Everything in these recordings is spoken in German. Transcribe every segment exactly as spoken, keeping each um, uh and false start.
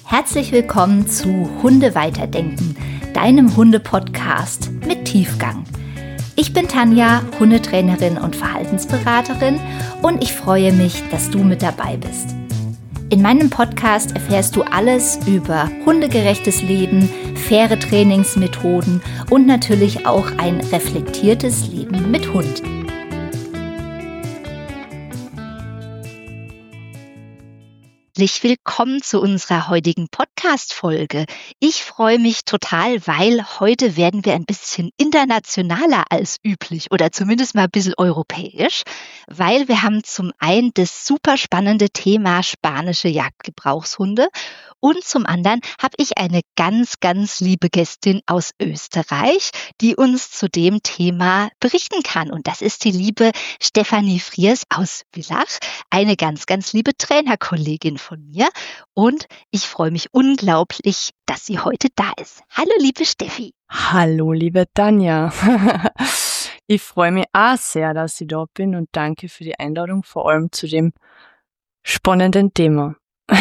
Herzlich willkommen zu Hunde weiterdenken, deinem Hunde-Podcast mit Tiefgang. Ich bin Tanja, Hundetrainerin und Verhaltensberaterin und ich freue mich, dass du mit dabei bist. In meinem Podcast erfährst du alles über hundegerechtes Leben, faire Trainingsmethoden und natürlich auch ein reflektiertes Leben mit Hund. Herzlich willkommen zu unserer heutigen Podcast-Folge. Ich freue mich total, weil heute werden wir ein bisschen internationaler als üblich oder zumindest mal ein bisschen europäisch, weil wir haben zum einen das super spannende Thema spanische Jagdgebrauchshunde und zum anderen habe ich eine ganz, ganz liebe Gästin aus Österreich, die uns zu dem Thema berichten kann. Und das ist die liebe Stefanie Friers aus Villach, eine ganz, ganz liebe Trainerkollegin von mir. Und ich freue mich unglaublich, dass sie heute da ist. Hallo, liebe Steffi. Hallo, liebe Tanja. Ich freue mich auch sehr, dass ich da bin und danke für die Einladung, vor allem zu dem spannenden Thema.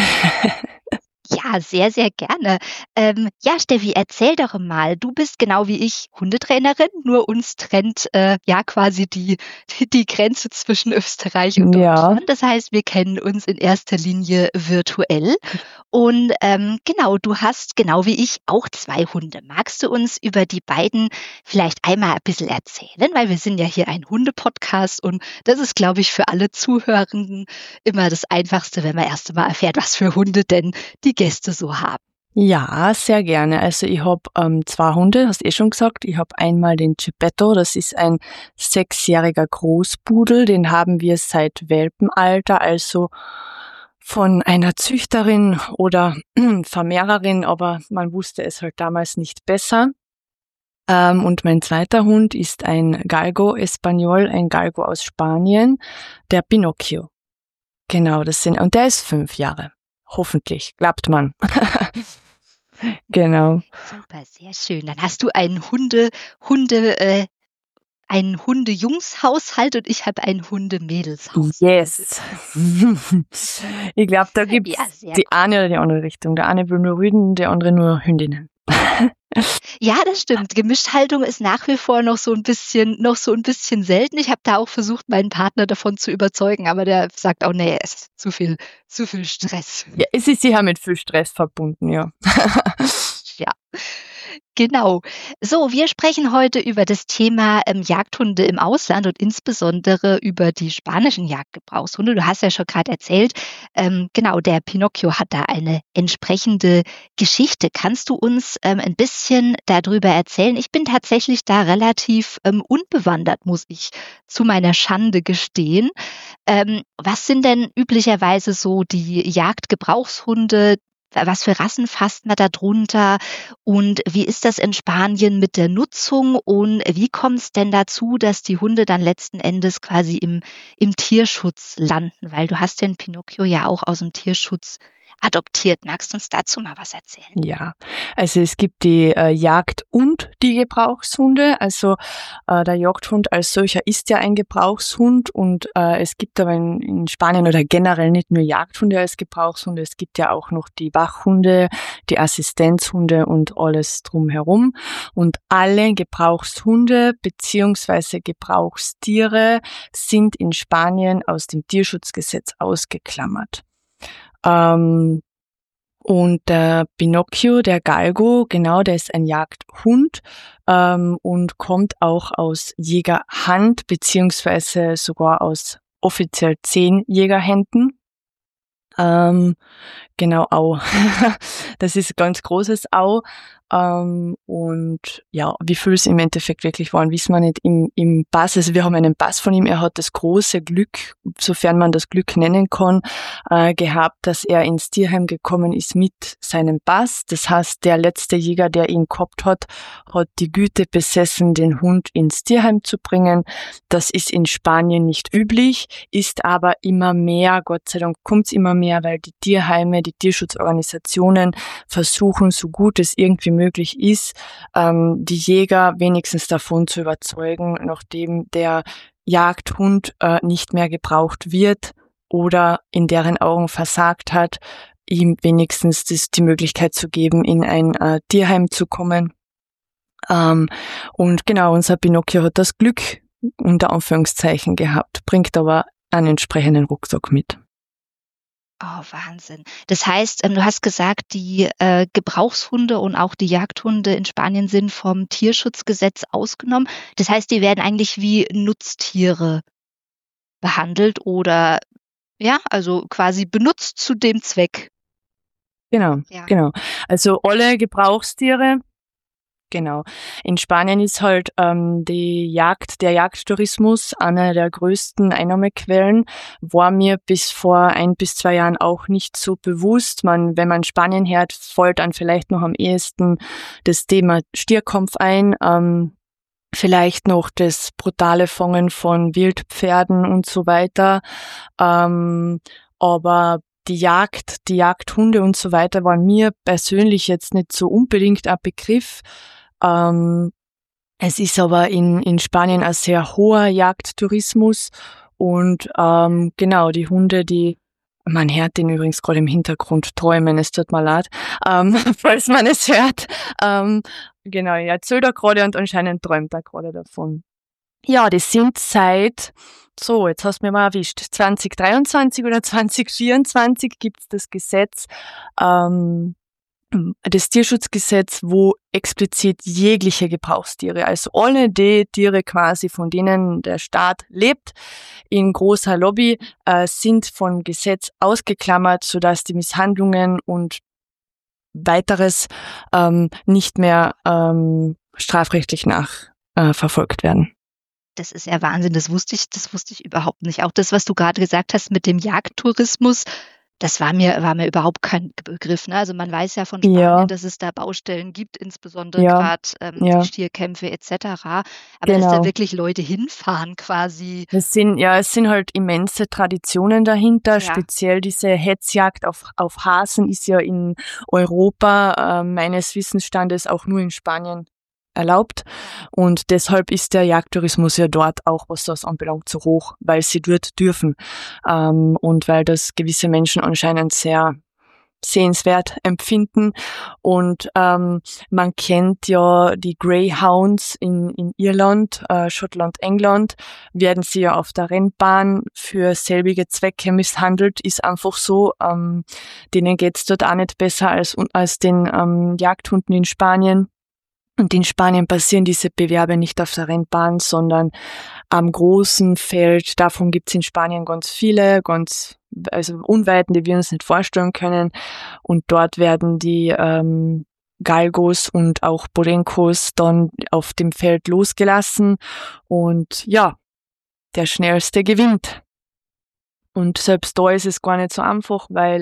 Ja, sehr, sehr gerne. Ähm, ja, Steffi, erzähl doch mal. Du bist genau wie ich Hundetrainerin, nur uns trennt äh, ja quasi die, die, die Grenze zwischen Österreich und Ja. Deutschland. Das heißt, wir kennen uns in erster Linie virtuell. Und ähm, genau, du hast genau wie ich auch zwei Hunde. Magst du uns über die beiden vielleicht einmal ein bisschen erzählen? Weil wir sind ja hier ein Hunde-Podcast und das ist, glaube ich, für alle Zuhörenden immer das Einfachste, wenn man erst einmal erfährt, was für Hunde denn die Gäste so haben. Ja, sehr gerne. Also ich habe ähm, zwei Hunde, hast eh schon gesagt. Ich habe einmal den Geppetto, das ist ein sechsjähriger Großpudel, den haben wir seit Welpenalter, also von einer Züchterin oder Vermehrerin, aber man wusste es halt damals nicht besser. Ähm, und mein zweiter Hund ist ein Galgo Español, ein Galgo aus Spanien, der Pinocchio. Genau, das sind, und der ist fünf Jahre. Hoffentlich, glaubt man. Genau. Super, sehr schön. Dann hast du einen Hunde, Hunde, äh, einen Hunde-Jungs-Haushalt und ich habe einen Hunde-Mädels-Haushalt. Yes. Ich glaube, da gibt's Ja, die eine oder die andere Richtung. Der eine will nur Rüden, der andere nur Hündinnen. Ja, das stimmt. Gemischthaltung ist nach wie vor noch so ein bisschen, noch so ein bisschen selten. Ich habe da auch versucht, meinen Partner davon zu überzeugen, aber der sagt auch, nee, es ist zu viel, zu viel Stress. Ja, es ist sicher mit viel Stress verbunden, ja. Ja, genau. So, wir sprechen heute über das Thema ähm, Jagdhunde im Ausland und insbesondere über die spanischen Jagdgebrauchshunde. Du hast ja schon gerade erzählt, ähm, genau, der Pinocchio hat da eine entsprechende Geschichte. Kannst du uns ähm, ein bisschen darüber erzählen? Ich bin tatsächlich da relativ ähm, unbewandert, muss ich zu meiner Schande gestehen. Ähm, was sind denn üblicherweise so die Jagdgebrauchshunde? Was für Rassen fasst man da drunter und wie ist das in Spanien mit der Nutzung und wie kommt es denn dazu, dass die Hunde dann letzten Endes quasi im, im Tierschutz landen? Weil du hast den Pinocchio ja auch aus dem Tierschutz adoptiert. Magst du uns dazu mal was erzählen? Ja, also es gibt die äh, Jagd- und die Gebrauchshunde. Also äh, der Jagdhund als solcher ist ja ein Gebrauchshund und äh, es gibt aber in, in Spanien oder generell nicht nur Jagdhunde als Gebrauchshunde, es gibt ja auch noch die Wachhunde, die Assistenzhunde und alles drumherum. Und alle Gebrauchshunde beziehungsweise Gebrauchstiere sind in Spanien aus dem Tierschutzgesetz ausgeklammert. Ähm, und der Pinocchio, der Galgo, genau, der ist ein Jagdhund ähm, und kommt auch aus Jägerhand, beziehungsweise sogar aus offiziell zehn Jägerhänden. Ähm, genau, Au. Das ist ein ganz großes Au. Ähm, und ja, wie viel es im Endeffekt wirklich waren, wissen wir nicht im, im Pass. Also wir haben einen Pass von ihm. Er hat das große Glück, sofern man das Glück nennen kann, äh, gehabt, dass er ins Tierheim gekommen ist mit seinem Pass. Das heißt, der letzte Jäger, der ihn gehabt hat, hat die Güte besessen, den Hund ins Tierheim zu bringen. Das ist in Spanien nicht üblich, ist aber immer mehr, Gott sei Dank kommt es immer mehr, weil die Tierheime, die Tierschutzorganisationen versuchen, so gut es irgendwie möglich ist, ähm, die Jäger wenigstens davon zu überzeugen, nachdem der Jagdhund äh, nicht mehr gebraucht wird oder in deren Augen versagt hat, ihm wenigstens das, die Möglichkeit zu geben, in ein äh, Tierheim zu kommen. Ähm, und genau, unser Pinocchio hat das Glück unter Anführungszeichen gehabt, bringt aber einen entsprechenden Rucksack mit. Oh, Wahnsinn. Das heißt, ähm, du hast gesagt, die äh, Gebrauchshunde und auch die Jagdhunde in Spanien sind vom Tierschutzgesetz ausgenommen. Das heißt, die werden eigentlich wie Nutztiere behandelt oder ja, also quasi benutzt zu dem Zweck. Genau, Ja. genau. Also alle Gebrauchstiere, genau. In Spanien ist halt ähm, die Jagd, der Jagdtourismus eine der größten Einnahmequellen. War mir bis vor ein bis zwei Jahren auch nicht so bewusst. Man, wenn man Spanien hört, fällt dann vielleicht noch am ehesten das Thema Stierkampf ein. Ähm, vielleicht noch das brutale Fangen von Wildpferden und so weiter. Ähm, aber die Jagd, die Jagdhunde und so weiter waren mir persönlich jetzt nicht so unbedingt ein Begriff. Ähm, es ist aber in, in Spanien ein sehr hoher Jagdtourismus und ähm, genau, die Hunde, die, man hört den übrigens gerade im Hintergrund träumen, es tut mir leid, ähm, falls man es hört. Ähm, genau, er erzählt da gerade und anscheinend träumt er gerade davon. Ja, das sind seit, so, jetzt hast du mich mal erwischt, zwanzig dreiundzwanzig oder zwanzig vierundzwanzig gibt's das Gesetz, ähm, das Tierschutzgesetz, wo explizit jegliche Gebrauchstiere, also alle die Tiere quasi, von denen der Staat lebt, in großer Lobby, äh, sind vom Gesetz ausgeklammert, sodass die Misshandlungen und weiteres ähm, nicht mehr ähm, strafrechtlich nachverfolgt äh, werden. Das ist ja Wahnsinn, das wusste ich, das wusste ich überhaupt nicht. Auch das, was du gerade gesagt hast mit dem Jagdtourismus, das war mir, war mir überhaupt kein Begriff. Ne? Also man weiß ja von Spanien, Ja. dass es da Baustellen gibt, insbesondere Ja. gerade ähm, Ja. die Stierkämpfe et cetera. Aber dass Genau. da wirklich Leute hinfahren quasi. Es sind, ja, es sind halt immense Traditionen dahinter. Ja. Speziell diese Hetzjagd auf, auf Hasen ist ja in Europa äh, meines Wissensstandes auch nur in Spanien erlaubt. Und deshalb ist der Jagdtourismus ja dort auch, was das anbelangt, so hoch, weil sie dort dürfen. Ähm, und weil das gewisse Menschen anscheinend sehr sehenswert empfinden. Und ähm, man kennt ja die Greyhounds in, in Irland, äh, Schottland, England, werden sie ja auf der Rennbahn für selbige Zwecke misshandelt, ist einfach so. Ähm, denen geht's dort auch nicht besser als, als den ähm, Jagdhunden in Spanien. Und in Spanien passieren diese Bewerbe nicht auf der Rennbahn, sondern am großen Feld. Davon gibt's in Spanien ganz viele, ganz, also Unweiten, die wir uns nicht vorstellen können. Und dort werden die ähm, Galgos und auch Polencos dann auf dem Feld losgelassen. Und ja, der Schnellste gewinnt. Und selbst da ist es gar nicht so einfach, weil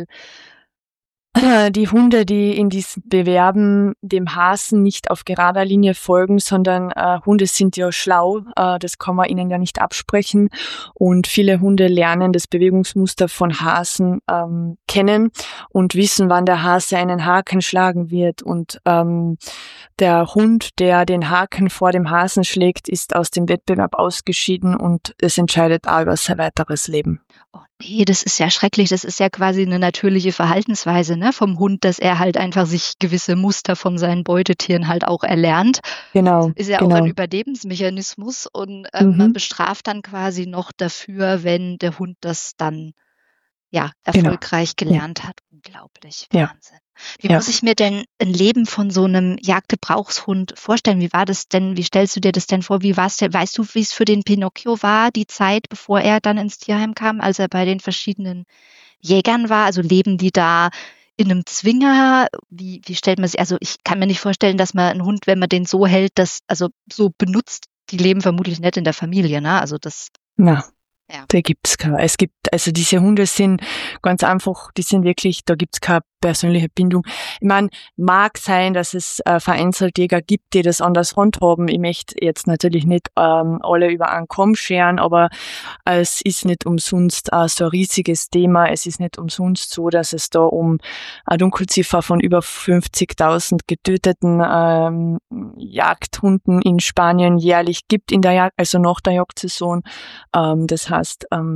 die Hunde, die in diesen Bewerben dem Hasen nicht auf gerader Linie folgen, sondern äh, Hunde sind ja schlau, äh, das kann man ihnen ja nicht absprechen. Und viele Hunde lernen das Bewegungsmuster von Hasen ähm, kennen und wissen, wann der Hase einen Haken schlagen wird. Und ähm, der Hund, der den Haken vor dem Hasen schlägt, ist aus dem Wettbewerb ausgeschieden und es entscheidet auch über sein weiteres Leben. Oh nee, das ist ja schrecklich. Das ist ja quasi eine natürliche Verhaltensweise, ne, vom Hund, dass er halt einfach sich gewisse Muster von seinen Beutetieren halt auch erlernt. Genau. Ist ja genau. auch ein Überlebensmechanismus und ähm, Mhm. man bestraft dann quasi noch dafür, wenn der Hund das dann ja erfolgreich Genau. gelernt hat. Unglaublich, Ja. Wahnsinn. Wie Ja. muss ich mir denn ein Leben von so einem Jagdgebrauchshund vorstellen? Wie war das denn? Wie stellst du dir das denn vor? Wie war's denn? Weißt du, wie es für den Pinocchio war, die Zeit, bevor er dann ins Tierheim kam, als er bei den verschiedenen Jägern war? Also leben die da in einem Zwinger? Wie, wie stellt man sich, also ich kann mir nicht vorstellen, dass man einen Hund, wenn man den so hält, das also so benutzt, die leben vermutlich nicht in der Familie, ne? Also das. Na. Ja. Da gibt's keine. Es gibt, also diese Hunde sind ganz einfach, die sind wirklich, da gibt's keine persönliche Bindung. Ich meine, mag sein, dass es äh, vereinzelt Jäger gibt, die das anders handhaben. Ich möchte jetzt natürlich nicht ähm, alle über einen Kamm scheren, aber äh, es ist nicht umsonst äh, so ein riesiges Thema. Es ist nicht umsonst so, dass es da um eine Dunkelziffer von über fünfzigtausend getöteten ähm, Jagdhunden in Spanien jährlich gibt in der Jagd, also nach der Jagdsaison. Ähm, das heißt, ähm,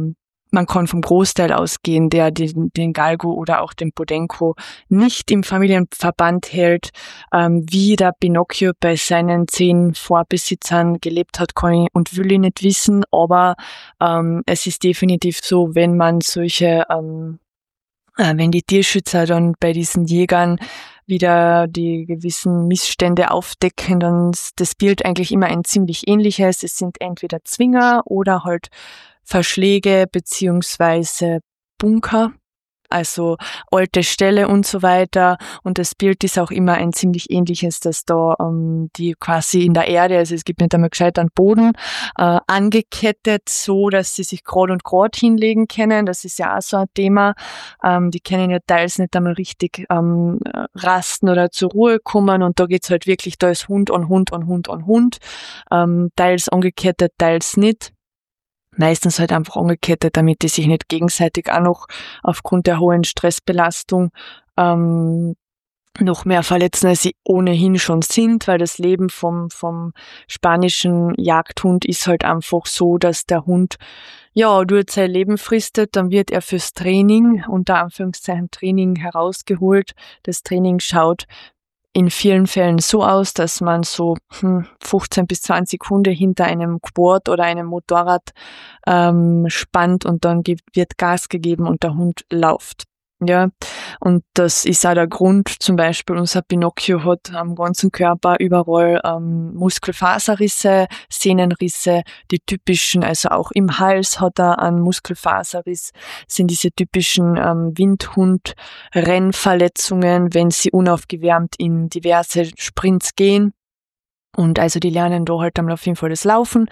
man kann vom Großteil ausgehen, der den, den Galgo oder auch den Podenco nicht im Familienverband hält. Ähm, wie der Pinocchio bei seinen zehn Vorbesitzern gelebt hat, kann ich und will ich nicht wissen, aber ähm, es ist definitiv so, wenn man solche, ähm, äh, wenn die Tierschützer dann bei diesen Jägern wieder die gewissen Missstände aufdecken, dann ist das Bild eigentlich immer ein ziemlich ähnliches. Es sind entweder Zwinger oder halt Verschläge beziehungsweise Bunker, also alte Ställe und so weiter. Und das Bild ist auch immer ein ziemlich ähnliches, dass da ähm, die quasi in der Erde, also es gibt nicht einmal gescheit einen Boden, äh, angekettet, so dass sie sich gerade und gerade hinlegen können. Das ist ja auch so ein Thema. Ähm, die können ja teils nicht einmal richtig ähm, rasten oder zur Ruhe kommen. Und da geht's halt wirklich, da ist Hund an Hund an Hund an Hund. Ähm, teils angekettet, teils nicht. Meistens halt einfach angekettet, damit die sich nicht gegenseitig auch noch aufgrund der hohen Stressbelastung ähm, noch mehr verletzen, als sie ohnehin schon sind, weil das Leben vom vom spanischen Jagdhund ist halt einfach so, dass der Hund ja durch sein Leben fristet, dann wird er fürs Training, unter Anführungszeichen Training, herausgeholt. Das Training schaut in vielen Fällen so aus, dass man so hm, fünfzehn bis zwanzig Hunde hinter einem Quad oder einem Motorrad ähm, spannt und dann gibt, wird Gas gegeben und der Hund läuft. Ja, und das ist auch der Grund, zum Beispiel unser Pinocchio hat am ganzen Körper überall ähm, Muskelfaserrisse, Sehnenrisse, die typischen, also auch im Hals hat er einen Muskelfaserriss, sind diese typischen ähm, Windhund-Rennverletzungen, wenn sie unaufgewärmt in diverse Sprints gehen. Und also die lernen da halt auf jeden Fall das Laufen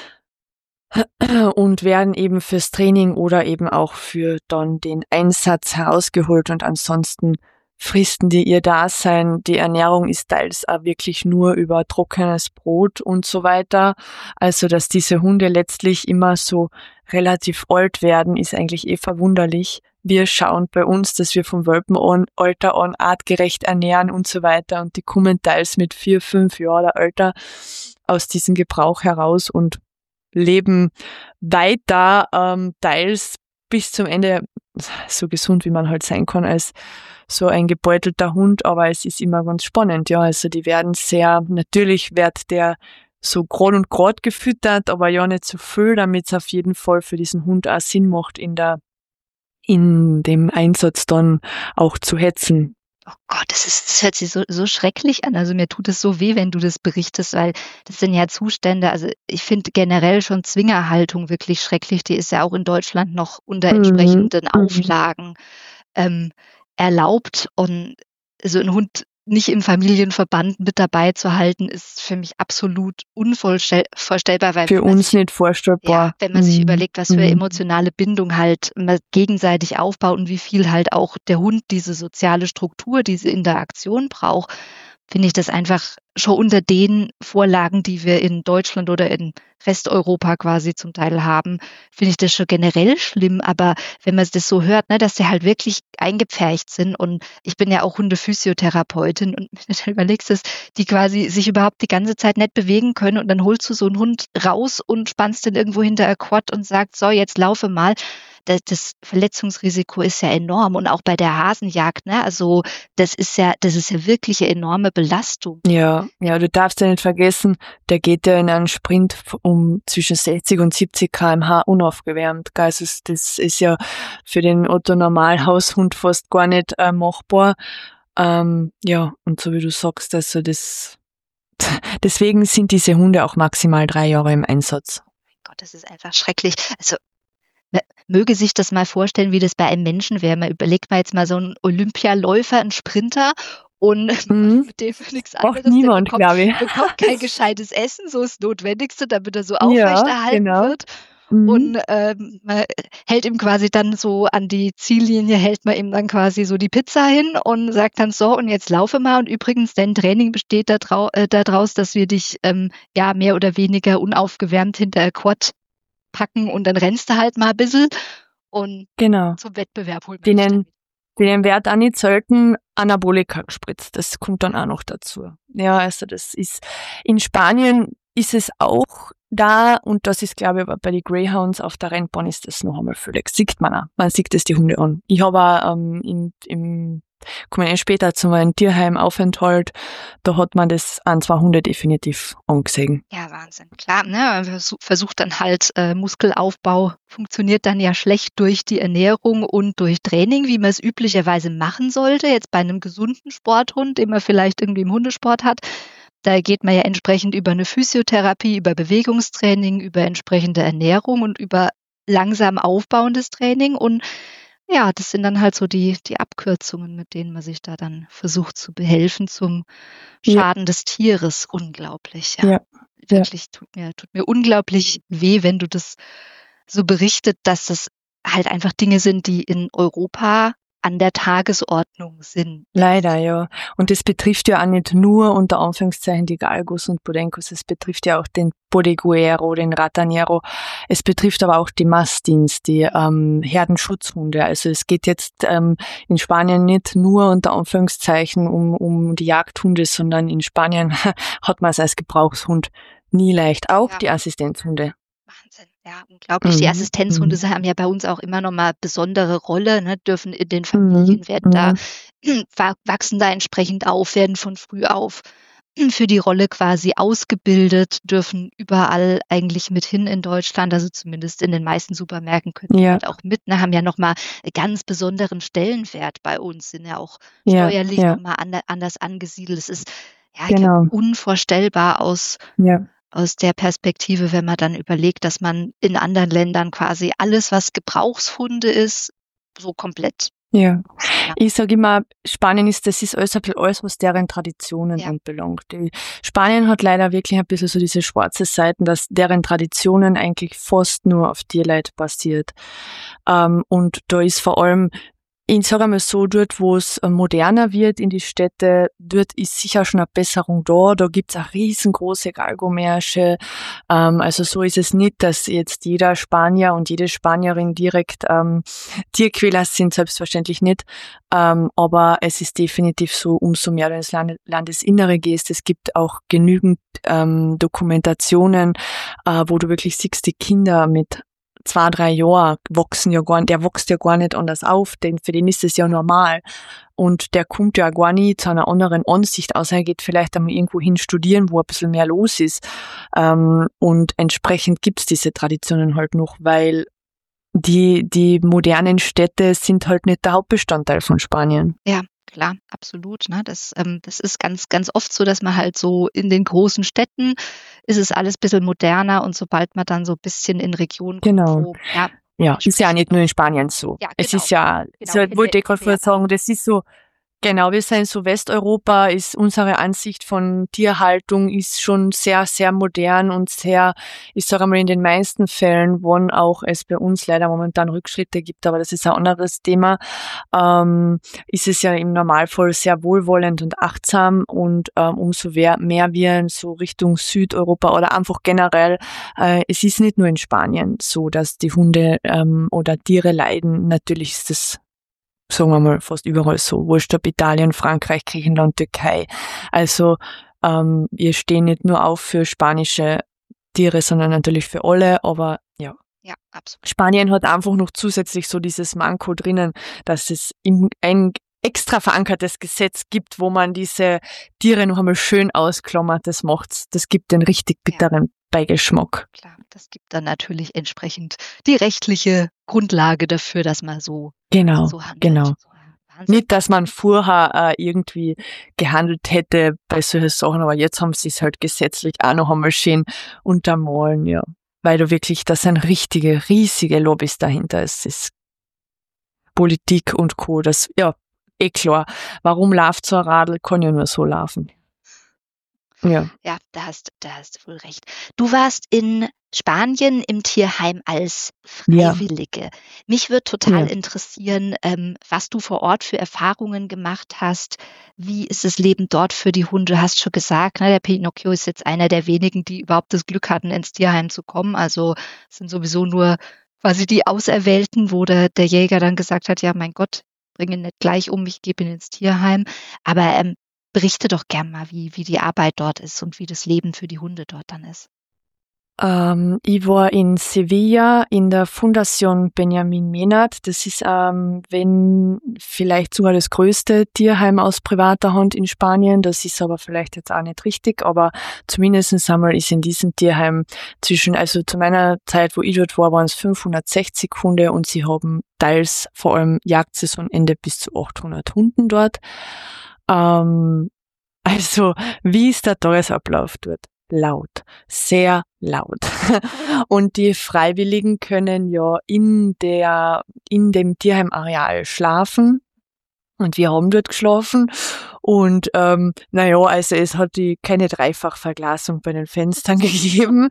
und werden eben fürs Training oder eben auch für dann den Einsatz herausgeholt und ansonsten fristen die ihr Dasein. Die Ernährung ist teils auch wirklich nur über trockenes Brot und so weiter. Also, dass diese Hunde letztlich immer so relativ alt werden, ist eigentlich eh verwunderlich. Wir schauen bei uns, dass wir vom Welpenalter an artgerecht ernähren und so weiter und die kommen teils mit vier, fünf Jahren oder älter aus diesem Gebrauch heraus und leben weiter, ähm, teils bis zum Ende so gesund, wie man halt sein kann als so ein gebeutelter Hund, aber es ist immer ganz spannend, ja, also die werden sehr, natürlich wird der so grad und grad gefüttert, aber ja nicht so viel, damit es auf jeden Fall für diesen Hund auch Sinn macht, in der, in dem Einsatz dann auch zu hetzen. Oh Gott, das ist, das hört sich so, so schrecklich an. Also mir tut es so weh, wenn du das berichtest, weil das sind ja Zustände. Also ich finde generell schon Zwingerhaltung wirklich schrecklich. Die ist ja auch in Deutschland noch unter entsprechenden Mhm. Auflagen ähm, erlaubt. Und so ein Hund nicht im Familienverband mit dabei zu halten, ist für mich absolut unvorstellbar. Weil Für wenn man uns sich, nicht vorstellbar. ja, wenn man sich Mhm. überlegt, was für Mhm. emotionale Bindung halt man gegenseitig aufbaut und wie viel halt auch der Hund diese soziale Struktur, diese Interaktion braucht, finde ich das einfach schon unter den Vorlagen, die wir in Deutschland oder in Resteuropa quasi zum Teil haben, finde ich das schon generell schlimm. Aber wenn man das so hört, ne, dass die halt wirklich eingepfercht sind und ich bin ja auch Hundephysiotherapeutin und wenn du dir überlegst, dass die quasi sich überhaupt die ganze Zeit nicht bewegen können und dann holst du so einen Hund raus und spannst den irgendwo hinter ein Quad und sagst, so, jetzt laufe mal. Das, das Verletzungsrisiko ist ja enorm und auch bei der Hasenjagd, ne? Also das ist ja, das ist ja wirklich eine enorme Belastung. Ja, ja, du darfst ja nicht vergessen, der geht ja in einen Sprint um zwischen sechzig und siebzig Kilometer pro Stunde unaufgewärmt. Gell? Also das ist ja für den Otto-Normalhaushund fast gar nicht äh, machbar. Ähm, ja, und so wie du sagst, also das, deswegen sind diese Hunde auch maximal drei Jahre im Einsatz. Oh mein Gott, das ist einfach schrecklich. Also möge sich das mal vorstellen, wie das bei einem Menschen wäre. Man überlegt mal jetzt mal so einen Olympialäufer, einen Sprinter und Mhm. mit dem nichts Auch anderes. Der niemand, bekommt, glaube ich. bekommt kein gescheites Essen, so das Notwendigste, damit er so Ja, aufrechterhalten genau. wird. Mhm. Und ähm, man hält ihm quasi dann so an die Ziellinie, hält man ihm dann quasi so die Pizza hin und sagt dann so, und jetzt laufe mal. Und übrigens, dein Training besteht da drau- äh, daraus, dass wir dich ähm, ja mehr oder weniger unaufgewärmt hinter der Quad packen und dann rennst du halt mal ein bisschen und Genau. zum Wettbewerb holen wir dich dann Denen, mit. denen wird auch nicht selten Anabolika gespritzt. Das kommt dann auch noch dazu. Ja, also das ist in Spanien ist es auch da, und das ist, glaube ich, aber bei den Greyhounds auf der Rennbahn ist das noch einmal völlig. Sieht man auch. Man sieht es die Hunde an. Ich habe auch ähm, in, im, kommen wir eh später zu meinem Tierheimaufenthalt, da hat man das ein, zwei Hunde definitiv angesehen. Ja, Wahnsinn. Klar, ne? Man versuch, versucht dann halt äh, Muskelaufbau, funktioniert dann ja schlecht durch die Ernährung und durch Training, wie man es üblicherweise machen sollte. Jetzt bei einem gesunden Sporthund, den man vielleicht irgendwie im Hundesport hat. Da geht man ja entsprechend über eine Physiotherapie, über Bewegungstraining, über entsprechende Ernährung und über langsam aufbauendes Training. Und ja, das sind dann halt so die, die Abkürzungen, mit denen man sich da dann versucht zu behelfen zum Schaden ja. des Tieres. Unglaublich, ja. ja. Wirklich tut mir, tut mir unglaublich weh, wenn du das so berichtet, dass das halt einfach Dinge sind, die in Europa an der Tagesordnung sind. Leider, ja. Und es betrifft ja auch nicht nur unter Anführungszeichen die Galgos und Bodenkos, es betrifft ja auch den Bodeguero, den Ratanero, es betrifft aber auch die Mastins, die ähm, Herdenschutzhunde. Also es geht jetzt ähm, in Spanien nicht nur unter Anführungszeichen um, um die Jagdhunde, sondern in Spanien hat man es als Gebrauchshund nie leicht. Auch ja. die Assistenzhunde. Wahnsinn, ja, unglaublich. Mhm. Die Assistenzhunde mhm. haben ja bei uns auch immer noch mal besondere Rolle, ne, dürfen in den Familien, mhm. werden da, wachsen da entsprechend auf, werden von früh auf für die Rolle quasi ausgebildet, dürfen überall eigentlich mit hin in Deutschland, also zumindest in den meisten Supermärkten können sie ja. halt auch mit, ne, haben ja nochmal einen ganz besonderen Stellenwert bei uns, sind ja auch ja, steuerlich ja. nochmal anders angesiedelt. Es ist ja genau. unvorstellbar aus ja. aus der Perspektive, wenn man dann überlegt, dass man in anderen Ländern quasi alles, was Gebrauchshunde ist, so komplett. Ja, ja. Ich sage immer, Spanien ist, das ist alles ein bisschen alles, was deren Traditionen Ja. anbelangt. Die Spanien hat leider wirklich ein bisschen so diese schwarze Seiten, dass deren Traditionen eigentlich fast nur auf Tierleid basiert. Ähm, und da ist vor allem, ich sage einmal so, dort, wo es moderner wird in die Städte, dort ist sicher schon eine Besserung da. Da gibt's auch riesengroße Galgomärsche. Ähm, also so ist es nicht, dass jetzt jeder Spanier und jede Spanierin direkt ähm, Tierquäler sind, selbstverständlich nicht. Ähm, aber es ist definitiv so, umso mehr du ins Land Landesinnere gehst, es gibt auch genügend ähm, Dokumentationen, äh, wo du wirklich siehst, die Kinder mit zwei, drei Jahre wachsen ja gar nicht, der wächst ja gar nicht anders auf, denn für den ist es ja normal. Und der kommt ja gar nie zu einer anderen Ansicht, außer er geht vielleicht einmal irgendwo hin studieren, wo ein bisschen mehr los ist. Ähm, und entsprechend gibt's diese Traditionen halt noch, weil die, die modernen Städte sind halt nicht der Hauptbestandteil von Spanien. Ja. Klar, absolut. Ne? Das, ähm, das ist ganz, ganz oft so, dass man halt so in den großen Städten ist es alles ein bisschen moderner und sobald man dann so ein bisschen in Regionen genau. kommt, wo, ja, ja, ist ja nicht nur in Spanien so. Ja, es genau. ist ja, Genau. so, wollte ich gerade vorher sagen, das ist so, genau, wir sind so Westeuropa, ist unsere Ansicht von Tierhaltung ist schon sehr, sehr modern und sehr, ich sage mal in den meisten Fällen, wann auch es bei uns leider momentan Rückschritte gibt, aber das ist ein anderes Thema, ähm, ist es ja im Normalfall sehr wohlwollend und achtsam und ähm, umso mehr, mehr wir so Richtung Südeuropa oder einfach generell, äh, es ist nicht nur in Spanien so, dass die Hunde ähm, oder Tiere leiden, natürlich ist das sagen wir mal, fast überall so. Wurscht ob Italien, Frankreich, Griechenland, Türkei. Also ähm, wir stehen nicht nur auf für spanische Tiere, sondern natürlich für alle, aber ja. Ja, absolut. Spanien hat einfach noch zusätzlich so dieses Manko drinnen, dass es im, ein extra verankertes Gesetz gibt, wo man diese Tiere noch einmal schön ausklammert. Das macht's, das gibt den richtig bitteren ja. Beigeschmack. Klar, das gibt dann natürlich entsprechend die rechtliche Grundlage dafür, dass man so, genau, so handelt. Genau. Wahnsinn. Nicht, dass man vorher äh, irgendwie gehandelt hätte bei solchen Sachen, aber jetzt haben sie es halt gesetzlich auch noch einmal schön untermalen, ja. Weil du wirklich, das sind richtige, riesige Lobbys dahinter. Es ist Politik und Co. Das, ja, eh klar. Warum läuft so ein Radl? Kann ja nur so laufen. Ja. Ja, da hast, da hast du wohl recht. Du warst in Spanien im Tierheim als Freiwillige. Ja. Mich würde total ja. interessieren, ähm, was du vor Ort für Erfahrungen gemacht hast. Wie ist das Leben dort für die Hunde? Du hast schon gesagt, ne, der Pinocchio ist jetzt einer der wenigen, die überhaupt das Glück hatten, ins Tierheim zu kommen. Also es sind sowieso nur quasi die Auserwählten, wo der, der Jäger dann gesagt hat, ja, mein Gott, bring ihn nicht gleich um, ich gebe ihn ins Tierheim. Aber ähm, berichte doch gern mal, wie, wie die Arbeit dort ist und wie das Leben für die Hunde dort dann ist. Ähm, ich war in Sevilla in der Fundación Benjamin Menard. Das ist, ähm, wenn vielleicht sogar das größte Tierheim aus privater Hand in Spanien. Das ist aber vielleicht jetzt auch nicht richtig, aber zumindest einmal ist in diesem Tierheim zwischen, also zu meiner Zeit, wo ich dort war, waren es fünfhundertsechzig Hunde und sie haben teils vor allem Jagdsaisonende bis zu achthundert Hunden dort. Ähm, also, wie ist der Tagesablauf dort? Laut, sehr laut. Und die Freiwilligen können ja in der, in dem Tierheimareal schlafen. Und wir haben dort geschlafen. Und, ähm, naja, also es hat die, keine Dreifachverglasung bei den Fenstern gegeben.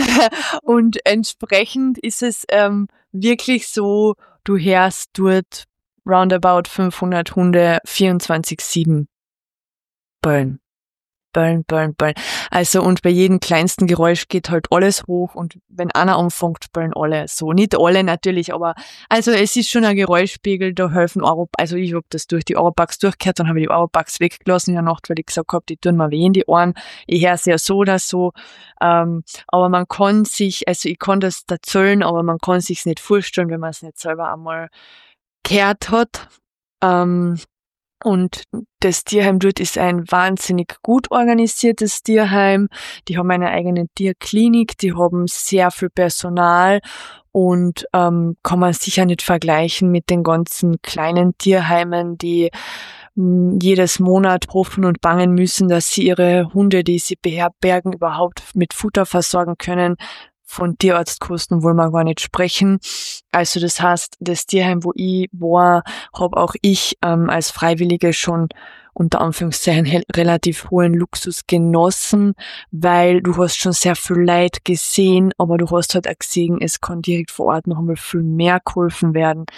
Und entsprechend ist es, ähm, wirklich so, du hörst dort roundabout fünfhundert Hunde vierundzwanzig sieben bellen. Bellen, bellen, bellen. Also, und bei jedem kleinsten Geräusch geht halt alles hoch und wenn einer anfängt, bellen alle. So, nicht alle natürlich, aber, also es ist schon ein Geräuschspiegel, da helfen Euro, also ich hab das durch die Oropax durchgehört, dann habe ich die Oropax weggelassen in der Nacht, weil ich gesagt hab, die tun mir weh in die Ohren. Ich höre sie ja so oder so, ähm, aber man kann sich, also ich kann das erzählen, aber man kann sich's nicht vorstellen, wenn man es nicht selber einmal gehört hat. Ähm, Und das Tierheim dort ist ein wahnsinnig gut organisiertes Tierheim. Die haben eine eigene Tierklinik, die haben sehr viel Personal und ähm, kann man sicher nicht vergleichen mit den ganzen kleinen Tierheimen, die mh, jedes Monat hoffen und bangen müssen, dass sie ihre Hunde, die sie beherbergen, überhaupt mit Futter versorgen können. Von Tierarztkosten wollen wir gar nicht sprechen. Also das heißt, das Tierheim, wo ich war, habe auch ich ähm, als Freiwillige schon unter Anführungszeichen he- relativ hohen Luxus genossen, weil du hast schon sehr viel Leid gesehen, aber du hast halt auch gesehen, es kann direkt vor Ort noch einmal viel mehr geholfen werden.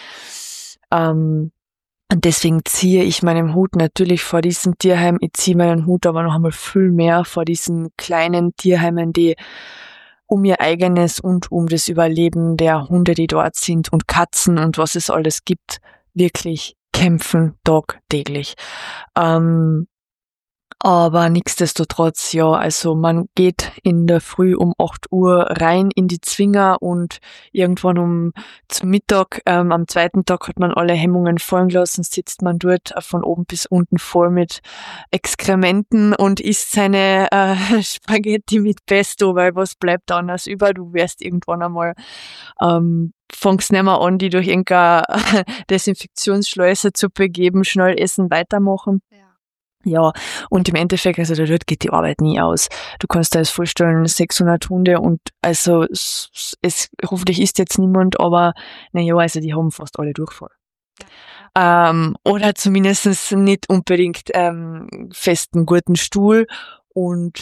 Ähm, und deswegen ziehe ich meinen Hut natürlich vor diesem Tierheim. Ich ziehe meinen Hut aber noch einmal viel mehr vor diesen kleinen Tierheimen, die um ihr eigenes und um das Überleben der Hunde, die dort sind und Katzen und was es alles gibt, wirklich kämpfen tagtäglich. Ähm, aber nichtsdestotrotz, ja, also man geht in der Früh um acht Uhr rein in die Zwinger und irgendwann um zum Mittag, ähm, am zweiten Tag hat man alle Hemmungen fallen gelassen, sitzt man dort von oben bis unten voll mit Exkrementen und isst seine äh, Spaghetti mit Pesto, weil was bleibt anders über? Du wirst irgendwann einmal ähm, fängst nicht mehr an, die durch irgendeine Desinfektionsschleuse zu begeben, schnell essen, weitermachen. Ja. Ja, und im Endeffekt, also dort geht die Arbeit nie aus. Du kannst dir das vorstellen, sechshundert Hunde und also es, es hoffentlich ist jetzt niemand, aber naja, also die haben fast alle Durchfall. Ja. Ähm, oder zumindest nicht unbedingt ähm, festen, guten Stuhl und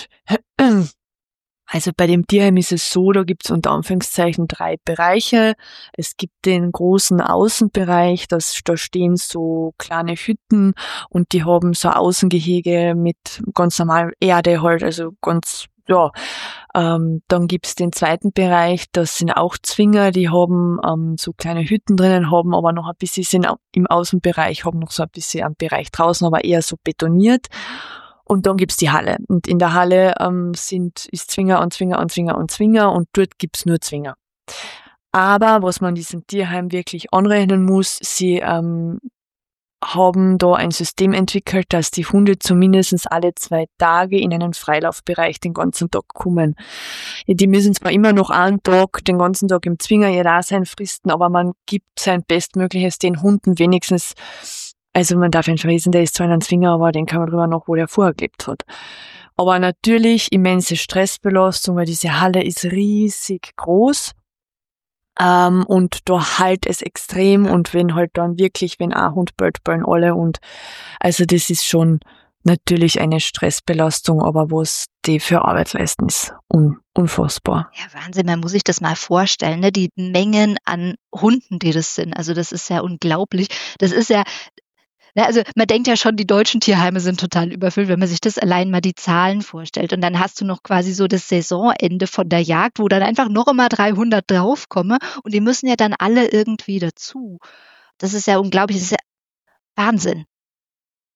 also bei dem Tierheim ist es so, da gibt es unter Anführungszeichen drei Bereiche. Es gibt den großen Außenbereich, das, da stehen so kleine Hütten und die haben so ein Außengehege mit ganz normal Erde halt, also ganz, ja. Ähm, dann gibt's den zweiten Bereich, das sind auch Zwinger, die haben ähm, so kleine Hütten drinnen, haben aber noch ein bisschen, sind im Außenbereich, haben noch so ein bisschen am Bereich draußen, aber eher so betoniert. Und dann gibt's die Halle. Und in der Halle ähm, sind ist Zwinger und Zwinger und Zwinger und Zwinger und dort gibt's nur Zwinger. Aber was man diesem Tierheim wirklich anrechnen muss, sie ähm, haben da ein System entwickelt, dass die Hunde zumindest alle zwei Tage in einen Freilaufbereich den ganzen Tag kommen. Die müssen zwar immer noch einen Tag, den ganzen Tag im Zwinger ihr Dasein fristen, aber man gibt sein Bestmögliches den Hunden wenigstens. Also man darf nicht vergessen, der ist zwar in einem Zwinger, aber den kann man drüber noch, wo der vorher gelebt hat. Aber natürlich immense Stressbelastung, weil diese Halle ist riesig groß. Ähm, und da halt es extrem und wenn halt dann wirklich, wenn ein Hund bellt, bellen alle und also das ist schon natürlich eine Stressbelastung, aber was die für Arbeit leisten, ist un- unfassbar. Ja, Wahnsinn, man muss sich das mal vorstellen, ne? Die Mengen an Hunden, die das sind. Also das ist ja unglaublich. Das ist ja, na, also man denkt ja schon, die deutschen Tierheime sind total überfüllt, wenn man sich das allein mal die Zahlen vorstellt. Und dann hast du noch quasi so das Saisonende von der Jagd, wo dann einfach noch immer dreihundert draufkommen und die müssen ja dann alle irgendwie dazu. Das ist ja unglaublich, das ist ja Wahnsinn.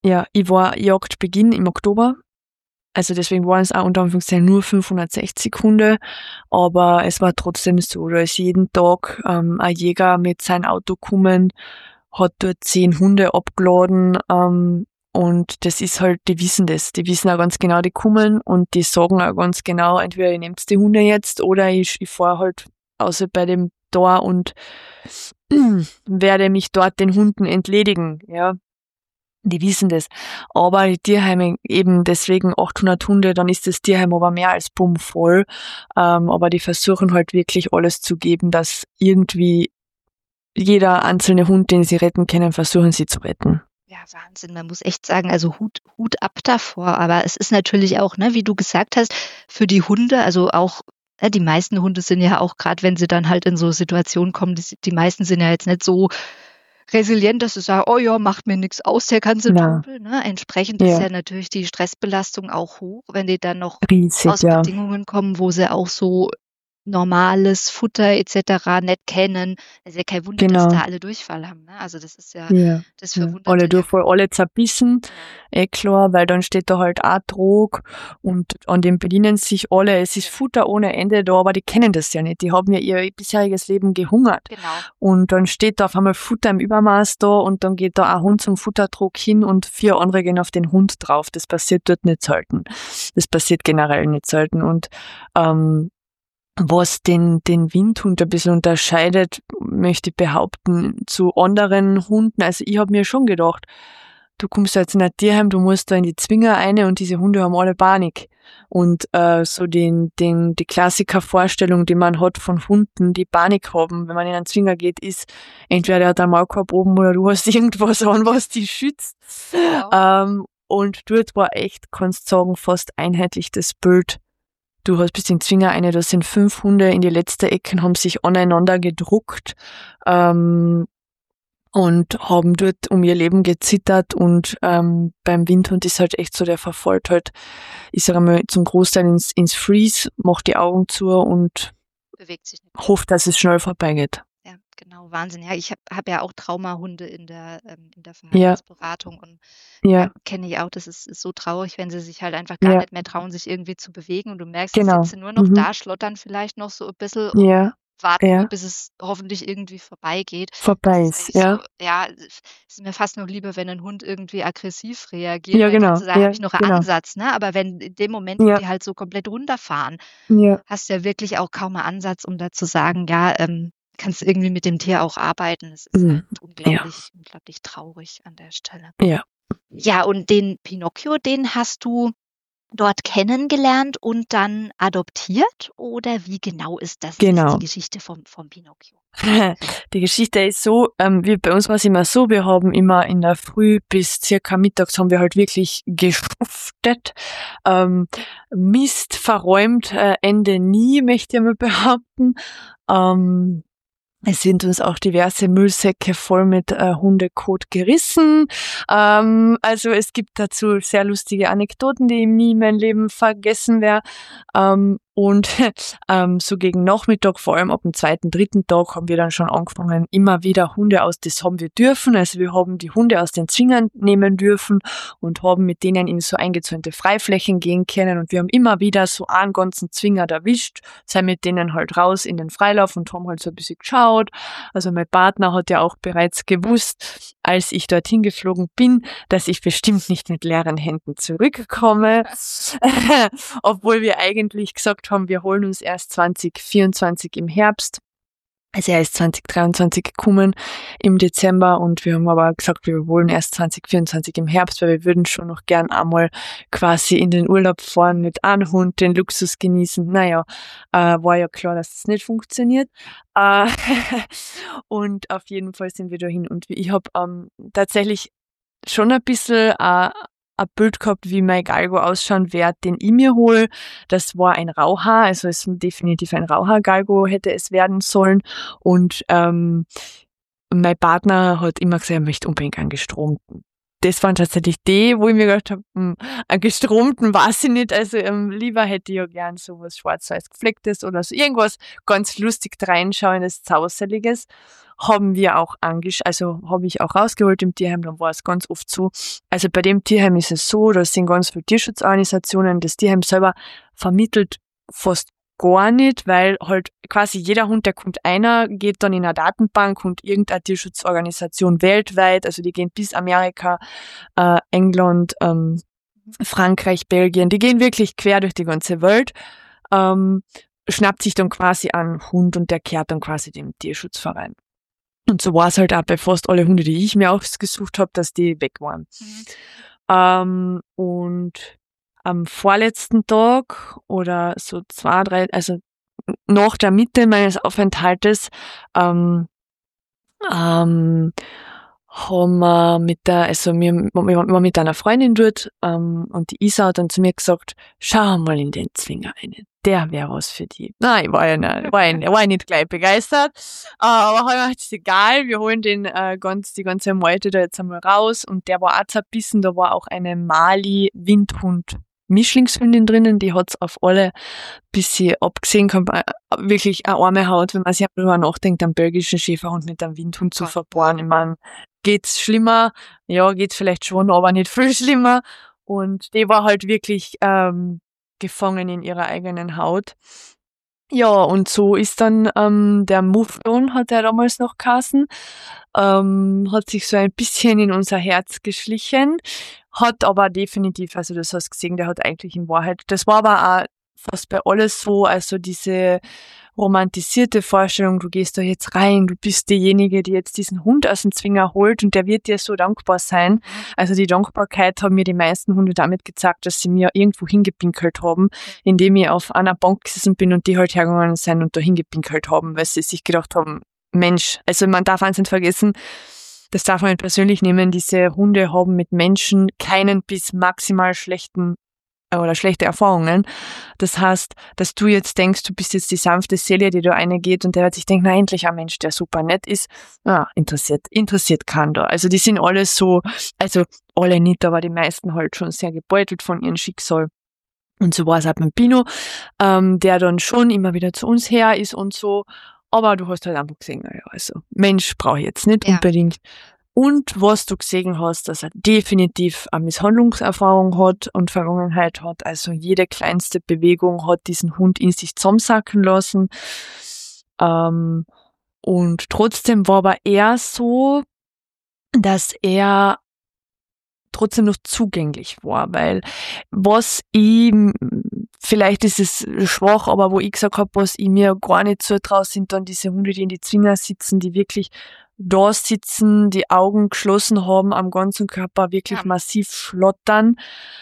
ja, ich war Jagdbeginn im Oktober. Also deswegen waren es auch unter Anführungszeichen nur fünfhundertsechzig Hunde, aber es war trotzdem so, da ist jeden Tag ähm, ein Jäger mit seinem Auto gekommen, hat dort zehn Hunde abgeladen ähm, und das ist halt, die wissen das, die wissen auch ganz genau, die kommen und die sagen auch ganz genau, entweder ihr nehmt die Hunde jetzt oder ich, ich fahre halt außer bei dem Tor und werde mich dort den Hunden entledigen, ja. Die wissen das. Aber die Tierheime eben deswegen achthundert Hunde, dann ist das Tierheim aber mehr als bummvoll. Ähm, aber die versuchen halt wirklich alles zu geben, dass irgendwie jeder einzelne Hund, den sie retten können, versuchen sie zu retten. Ja, Wahnsinn. Man muss echt sagen, also Hut, Hut ab davor. Aber es ist natürlich auch, ne, wie du gesagt hast, für die Hunde, also auch, äh, die meisten Hunde sind ja auch, gerade wenn sie dann halt in so Situationen kommen, die, die meisten sind ja jetzt nicht so resilient, dass sie sagen, oh ja, macht mir nichts aus, der ganze Ja. Trubel. Ne? Entsprechend ist Ja. ja natürlich die Stressbelastung auch hoch, wenn die dann noch Riesig, aus ja. Bedingungen kommen, wo sie auch so normales Futter et cetera nicht kennen. Es ist ja kein Wunder, dass Genau. da alle Durchfall haben. Ne? Also das ist ja, Ja. das Ja. verwundert Alle dann ja. Durchfall, alle zerbissen, eh klar, weil dann steht da halt auch Drog und an dem bedienen sich alle. Es ist Futter ohne Ende da, aber die kennen das ja nicht. Die haben ja ihr bisheriges Leben gehungert. Genau. Und dann steht da auf einmal Futter im Übermaß da und dann geht da ein Hund zum Futterdruck hin und vier andere gehen auf den Hund drauf. Das passiert dort nicht selten. Das passiert generell nicht selten. Und ähm, was den, den Windhund ein bisschen unterscheidet, möchte ich behaupten, zu anderen Hunden. Also ich habe mir schon gedacht, du kommst jetzt in ein Tierheim, du musst da in die Zwinger rein und diese Hunde haben alle Panik. Und äh, so den, den, die Klassikervorstellung, die man hat von Hunden, die Panik haben, wenn man in einen Zwinger geht, ist, entweder der hat einen Maulkorb oben oder du hast irgendwas an, was die schützt. Ja. Ähm, und dort war echt, kannst sagen, fast einheitlich das Bild. Du hast bis in den Zwinger eine, da sind fünf Hunde in die letzte Ecke und haben sich aneinander gedruckt ähm, und haben dort um ihr Leben gezittert und ähm, beim Windhund ist halt echt so, der verfolgt halt, ich sage mal, zum Großteil ins, ins Freeze, macht die Augen zu und bewegt sich nicht. Hofft, dass es schnell vorbeigeht. Ja, genau, Wahnsinn. Ja, ich habe hab ja auch Traumahunde in der, ähm, in der Verhaltensberatung und Ja, ja, kenne ich auch, das ist, ist so traurig, wenn sie sich halt einfach gar ja, nicht mehr trauen, sich irgendwie zu bewegen und du merkst, sie genau. sitzen nur noch Mhm. da, schlottern vielleicht noch so ein bisschen und Ja, warten ja, nur, bis es hoffentlich irgendwie vorbeigeht. vorbei Das ist, ist eigentlich ja. so, ja, es ist mir fast noch lieber, wenn ein Hund irgendwie aggressiv reagiert, Ja, weil genau. kannst du sagen, Ja, habe ich noch einen genau. Ansatz, ne? Aber wenn in dem Moment, wo Ja, die halt so komplett runterfahren, ja, hast du ja wirklich auch kaum einen Ansatz, um da zu sagen, ja, ähm, kannst irgendwie mit dem Tier auch arbeiten. Es ist mhm. halt ja, unglaublich, unglaublich traurig an der Stelle. ja. Ja, und den Pinocchio, den hast du dort kennengelernt und dann adoptiert? Oder wie genau ist das, ist Genau. die Geschichte vom, vom Pinocchio? Die Geschichte ist so, ähm, wir, bei uns war es immer so, wir haben immer in der Früh bis circa mittags haben wir halt wirklich geschuftet, ähm, Mist verräumt, äh, Ende nie, möchte ich mal behaupten. Ähm, Es sind uns auch diverse Müllsäcke voll mit äh, Hundekot gerissen. Ähm, also es gibt dazu sehr lustige Anekdoten, die ich nie in meinem Leben vergessen werde. Ähm, und ähm, so gegen Nachmittag, vor allem ab dem zweiten, dritten Tag, haben wir dann schon angefangen, immer wieder Hunde aus, das haben wir dürfen. Also wir haben die Hunde aus den Zwingern nehmen dürfen und haben mit denen in so eingezäunte Freiflächen gehen können. Und wir haben immer wieder so einen ganzen Zwinger erwischt, sind mit denen halt raus in den Freilauf und haben halt so ein bisschen geschaut. Also mein Partner hat ja auch bereits gewusst, als ich dorthin geflogen bin, dass ich bestimmt nicht mit leeren Händen zurückkomme. Obwohl wir eigentlich gesagt haben, wir holen uns erst zwanzig vierundzwanzig im Herbst. Also er ist zwanzig dreiundzwanzig gekommen im Dezember und wir haben aber gesagt, wir wollen erst zwanzig vierundzwanzig im Herbst, weil wir würden schon noch gern einmal quasi in den Urlaub fahren mit einem Hund, den Luxus genießen. Naja, äh, war ja klar, dass das nicht funktioniert. Äh, und auf jeden Fall sind wir dahin und ich habe ähm, tatsächlich schon ein bisschen äh, ein Bild gehabt, wie mein Galgo ausschauen wird, den ich mir hole. Das war ein Rauhaar, also es ist definitiv ein Rauhaar-Galgo hätte es werden sollen. Und ähm, mein Partner hat immer gesagt, er möchte unbedingt einen gestromten. Das waren tatsächlich die, wo ich mir gedacht habe, hm, einen gestromten weiß ich nicht. Also ähm, lieber hätte ich ja gern sowas schwarz-weiß geflecktes oder so irgendwas ganz lustig reinschauendes, Zauseliges. haben wir auch angesch, also habe ich auch rausgeholt im Tierheim, dann war es ganz oft so. Also bei dem Tierheim ist es so, da sind ganz viele Tierschutzorganisationen, das Tierheim selber vermittelt fast gar nicht, weil halt quasi jeder Hund, der kommt einer, geht dann in eine Datenbank und irgendeine Tierschutzorganisation weltweit, also die gehen bis Amerika, äh, England, ähm, Frankreich, Belgien, die gehen wirklich quer durch die ganze Welt, ähm, schnappt sich dann quasi einen Hund und der kehrt dann quasi dem Tierschutzverein. Und so war es halt auch bei fast alle Hunde, die ich mir ausgesucht habe, dass die weg waren. Mhm. Ähm, und am vorletzten Tag oder so zwei, drei, also nach der Mitte meines Aufenthaltes, ähm, ähm, haben wir mit der, also wir, wir waren mit einer Freundin dort, ähm, und die Isa hat dann zu mir gesagt, schau mal in den Zwinger rein, der wäre was für die. Nein, ich war ja nicht, war ich, war ich nicht gleich begeistert, aber habe ich gedacht, ist egal, wir holen den äh, ganz, die ganze Meute da jetzt einmal raus und der war auch zerbissen, da war auch eine Mali-Windhund Mischlingshündin drinnen, die hat's auf alle bisschen abgesehen, kann wirklich eine arme Haut, wenn man sich darüber nachdenkt, einen belgischen Schäferhund mit einem Windhund zu verpaaren. Ich meine, geht's schlimmer? Ja, geht's vielleicht schon, aber nicht viel schlimmer. Und die war halt wirklich ähm, gefangen in ihrer eigenen Haut. Ja, und so ist dann ähm, der Mufflon, hat er damals noch geheißen, ähm, hat sich so ein bisschen in unser Herz geschlichen, hat aber definitiv, also das hast du gesehen, der hat eigentlich in Wahrheit, das war aber auch fast bei alles so, also diese romantisierte Vorstellung, du gehst da jetzt rein, du bist diejenige, die jetzt diesen Hund aus dem Zwinger holt und der wird dir so dankbar sein. Also die Dankbarkeit haben mir die meisten Hunde damit gezeigt, dass sie mir irgendwo hingepinkelt haben, indem ich auf einer Bank gesessen bin und die halt hergegangen sind und da hingepinkelt haben, weil sie sich gedacht haben, Mensch, also man darf eins nicht vergessen, das darf man nicht persönlich nehmen, diese Hunde haben mit Menschen keinen bis maximal schlechten oder schlechte Erfahrungen. Das heißt, dass du jetzt denkst, du bist jetzt die sanfte Seele, die da reingeht und der wird sich denken, na endlich ein Mensch, der super nett ist. Ah, interessiert, interessiert keinen da. Also die sind alle so, also alle nicht, aber die meisten halt schon sehr gebeutelt von ihrem Schicksal. Und so war es auch mit Pino, ähm, der dann schon immer wieder zu uns her ist und so. Aber du hast halt einfach gesehen, naja, also Mensch brauche ich jetzt nicht ja. unbedingt. Und was du gesehen hast, dass er definitiv eine Misshandlungserfahrung hat und Vergangenheit hat. Also jede kleinste Bewegung hat diesen Hund in sich zusammensacken lassen. Ähm, und trotzdem war aber er so, dass er trotzdem noch zugänglich war, weil was ihm, vielleicht ist es schwach, aber wo ich gesagt habe, was ich mir gar nicht zutraue, sind dann diese Hunde, die in die Zwinger sitzen, die wirklich da sitzen, die Augen geschlossen haben, am ganzen Körper wirklich ja. massiv schlottern.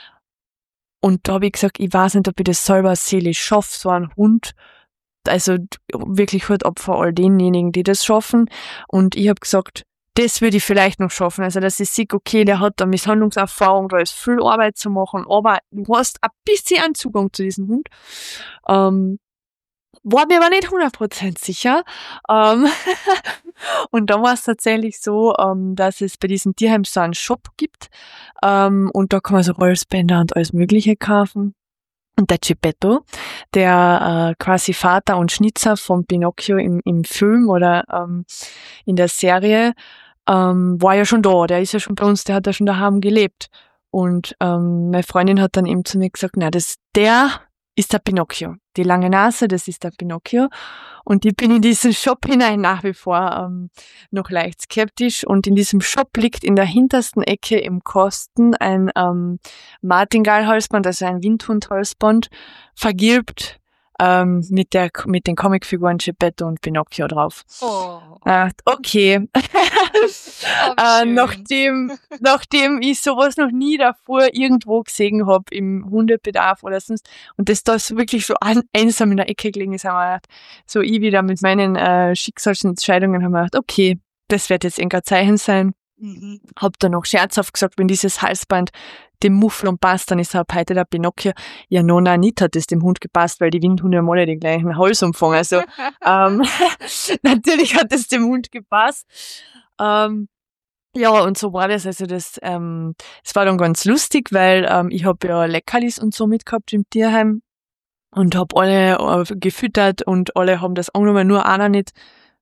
Und da habe ich gesagt, ich weiß nicht, ob ich das selber seelisch schaffe, so ein Hund, also wirklich halt ab vor all denjenigen, die das schaffen. Und ich habe gesagt, das würde ich vielleicht noch schaffen. Also, dass ich sehe, okay, der hat da Misshandlungserfahrung, da ist viel Arbeit zu machen, aber du hast ein bisschen einen Zugang zu diesem Hund. Ähm, war mir aber nicht hundert Prozent sicher. Ähm und da war es tatsächlich so, ähm, dass es bei diesem Tierheim so einen Shop gibt. Ähm, und da kann man so Halsbänder und alles Mögliche kaufen. Und der Geppetto, der äh, quasi Vater und Schnitzer von Pinocchio im, im Film oder ähm, in der Serie, ähm, war ja schon da. Der ist ja schon bei uns, der hat ja schon daheim gelebt. Und ähm, meine Freundin hat dann eben zu mir gesagt, na, das, der ist der Pinocchio. Die lange Nase, das ist der Pinocchio. Und ich bin in diesen Shop hinein nach wie vor ähm, noch leicht skeptisch. Und in diesem Shop liegt in der hintersten Ecke im Kosten ein ähm, Martingale-Halsband, also ein Windhund-Halsband, vergilbt ähm, mit der mit den Comicfiguren Geppetto und Pinocchio drauf. Oh. Äh, okay. Oh, äh, nachdem, nachdem ich sowas noch nie davor irgendwo gesehen habe im Hundebedarf oder sonst, und das da so wirklich so an, einsam in der Ecke gelegen ist, haben wir gedacht, so ich wieder mit meinen äh, Schicksalsentscheidungen haben wir gedacht, okay, das wird jetzt irgendein Zeichen sein. Mhm. Hab dann noch scherzhaft gesagt, wenn dieses Halsband dem Mufflon passt, dann ist er ab heute der Pinocchio. Ja, no, nein, nicht hat es dem Hund gepasst, weil die Windhunde haben alle den gleichen Halsumfang. Also ähm, natürlich hat es dem Hund gepasst. Ähm, ja, und so war das. Also das, ähm, es war dann ganz lustig, weil ähm, ich habe ja Leckerlis und so mitgehabt im Tierheim und habe alle äh, gefüttert und alle haben das angenommen, nur einer nicht.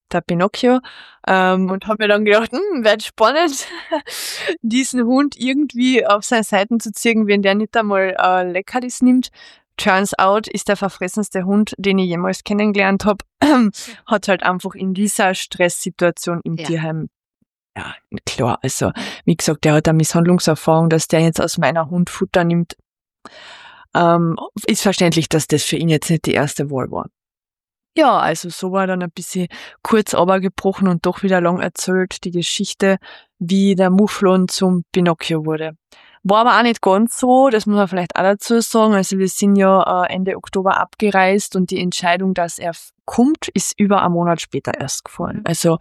der Pinocchio, ähm, und habe mir dann gedacht, hm, wird spannend, diesen Hund irgendwie auf seine Seiten zu ziehen, wenn der nicht einmal äh, Leckerlis nimmt. Turns out ist der verfressenste Hund, den ich jemals kennengelernt habe, hat halt einfach in dieser Stresssituation im Ja. Tierheim, ja, klar, also wie gesagt, der hat eine Misshandlungserfahrung, dass der jetzt aus meiner Hund Futter nimmt, ähm, ist verständlich, dass das für ihn jetzt nicht die erste Wahl war. Ja, also so war dann ein bisschen kurz aber-gebrochen und doch wieder lang erzählt die Geschichte, wie der Mufflon zum Pinocchio wurde. War aber auch nicht ganz so, das muss man vielleicht auch dazu sagen. Also wir sind ja äh, Ende Oktober abgereist und die Entscheidung, dass er f- kommt, ist über einen Monat später erst gefallen. Also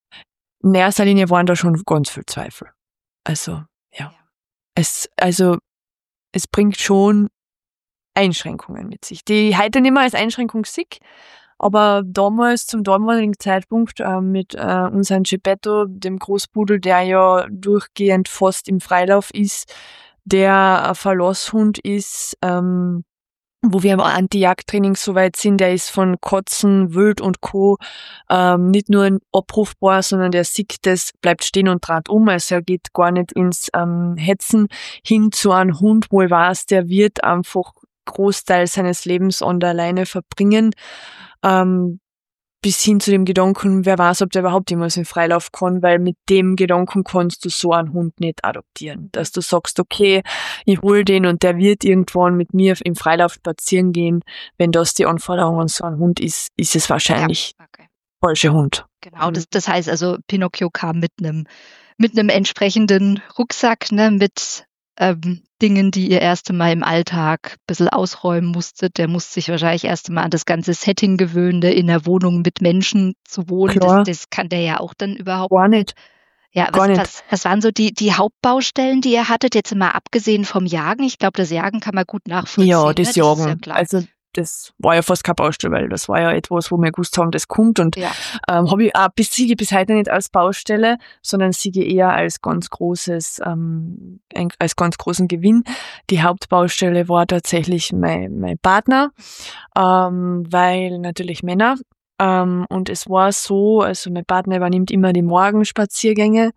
in erster Linie waren da schon ganz viel Zweifel. Also ja, es also es bringt schon Einschränkungen mit sich, die ich heute nicht mehr als Einschränkung sehe. Aber damals, zum damaligen Zeitpunkt, äh, mit äh, unserem Geppetto, dem Großpudel, der ja durchgehend fast im Freilauf ist, der ein Verlasshund ist, ähm, wo wir im Anti-Jagd-Training so weit sind, der ist von Katzen, Wild und Co. Ähm, nicht nur abrufbar, sondern der sieht das, bleibt stehen und dreht um, also er geht gar nicht ins ähm, Hetzen hin zu einem Hund, wo ich weiß, der wird einfach Großteil seines Lebens an der Leine verbringen, ähm, bis hin zu dem Gedanken, wer weiß, ob der überhaupt jemals in Freilauf kann, weil mit dem Gedanken kannst du so einen Hund nicht adoptieren. Dass du sagst, okay, ich hol den und der wird irgendwann mit mir im Freilauf spazieren gehen. Wenn das die Anforderung an so einen Hund ist, ist es wahrscheinlich Ja, okay. falscher Hund. Genau, das, das heißt also, Pinocchio kam mit einem mit einem entsprechenden Rucksack, ne, mit ähm, Dingen, die ihr erst einmal im Alltag ein bisschen ausräumen musstet. Der musste sich wahrscheinlich erst einmal an das ganze Setting gewöhnen, ne, in der Wohnung mit Menschen zu wohnen. Das, Klar. das kann der ja auch dann überhaupt Gar nicht. Ja, Gar was, nicht. was, was waren so die, die Hauptbaustellen, die ihr hattet, jetzt mal abgesehen vom Jagen? Ich glaube, das Jagen kann man gut nachvollziehen. Ja, ne? das ist ja Jagen. klar. Also das war ja fast keine Baustelle, weil das war ja etwas, wo wir gewusst haben, das kommt und Ja. ähm, habe ich auch bis siege bis heute nicht als Baustelle, sondern siege eher als ganz großes, ähm, ein, als ganz großen Gewinn. Die Hauptbaustelle war tatsächlich mein, mein Partner, ähm, weil natürlich Männer. Ähm, und es war so, also mein Partner übernimmt immer die Morgenspaziergänge.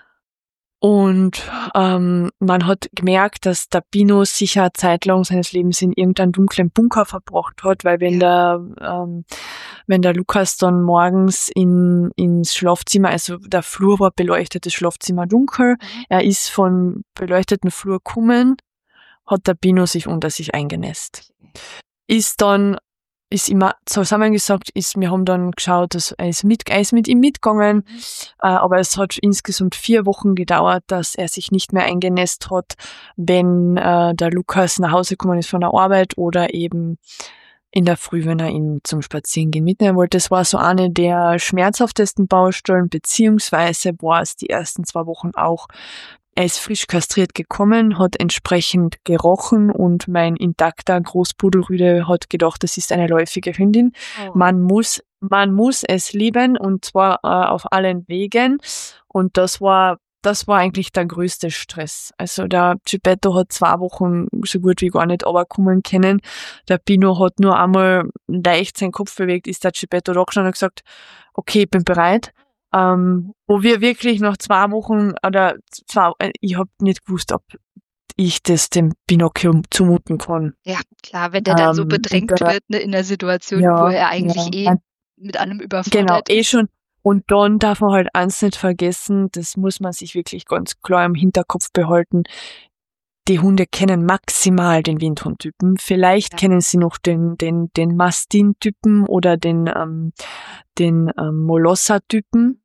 Und ähm, man hat gemerkt, dass der Pino sicher eine Zeit lang seines Lebens in irgendeinem dunklen Bunker verbracht hat, weil wenn der ähm, wenn der Lukas dann morgens in ins Schlafzimmer, also der Flur war beleuchtet, das Schlafzimmer dunkel, Mhm. er ist von beleuchteten Flur gekommen, hat der Pino sich unter sich eingenässt. Ist dann ist immer zusammengesagt, ist, wir haben dann geschaut, dass er ist mit, er ist mit ihm mitgegangen, äh, aber es hat insgesamt vier Wochen gedauert, dass er sich nicht mehr eingenässt hat, wenn äh, der Lukas nach Hause gekommen ist von der Arbeit oder eben in der Früh, wenn er ihn zum Spazierengehen mitnehmen wollte. Das war so eine der schmerzhaftesten Baustellen, beziehungsweise war es die ersten zwei Wochen auch. Er ist frisch kastriert gekommen, hat entsprechend gerochen und mein intakter Großpudelrüde hat gedacht, das ist eine läufige Hündin. Oh. Man muss, man muss es lieben und zwar äh, auf allen Wegen. Und das war, das war eigentlich der größte Stress. Also der Geppetto hat zwei Wochen so gut wie gar nicht runterkommen können. Der Pino hat nur einmal leicht seinen Kopf bewegt, ist der Geppetto da gestanden und hat gesagt, okay, ich bin bereit. Ähm, wo wir wirklich nach zwei Wochen oder zwei, ich habe nicht gewusst, ob ich das dem Pinocchio zumuten kann. Ja, klar, wenn der dann so Ähm, bedrängt und, äh, wird, ne, in der Situation, ja, wo er eigentlich ja. eh mit allem überfordert Genau, eh ist. schon. Und dann darf man halt eins nicht vergessen, das muss man sich wirklich ganz klar im Hinterkopf behalten. Die Hunde kennen maximal den Windhundtypen. Vielleicht Ja. kennen sie noch den, den, den Mastin-Typen oder den, ähm, den ähm, Molosser-Typen.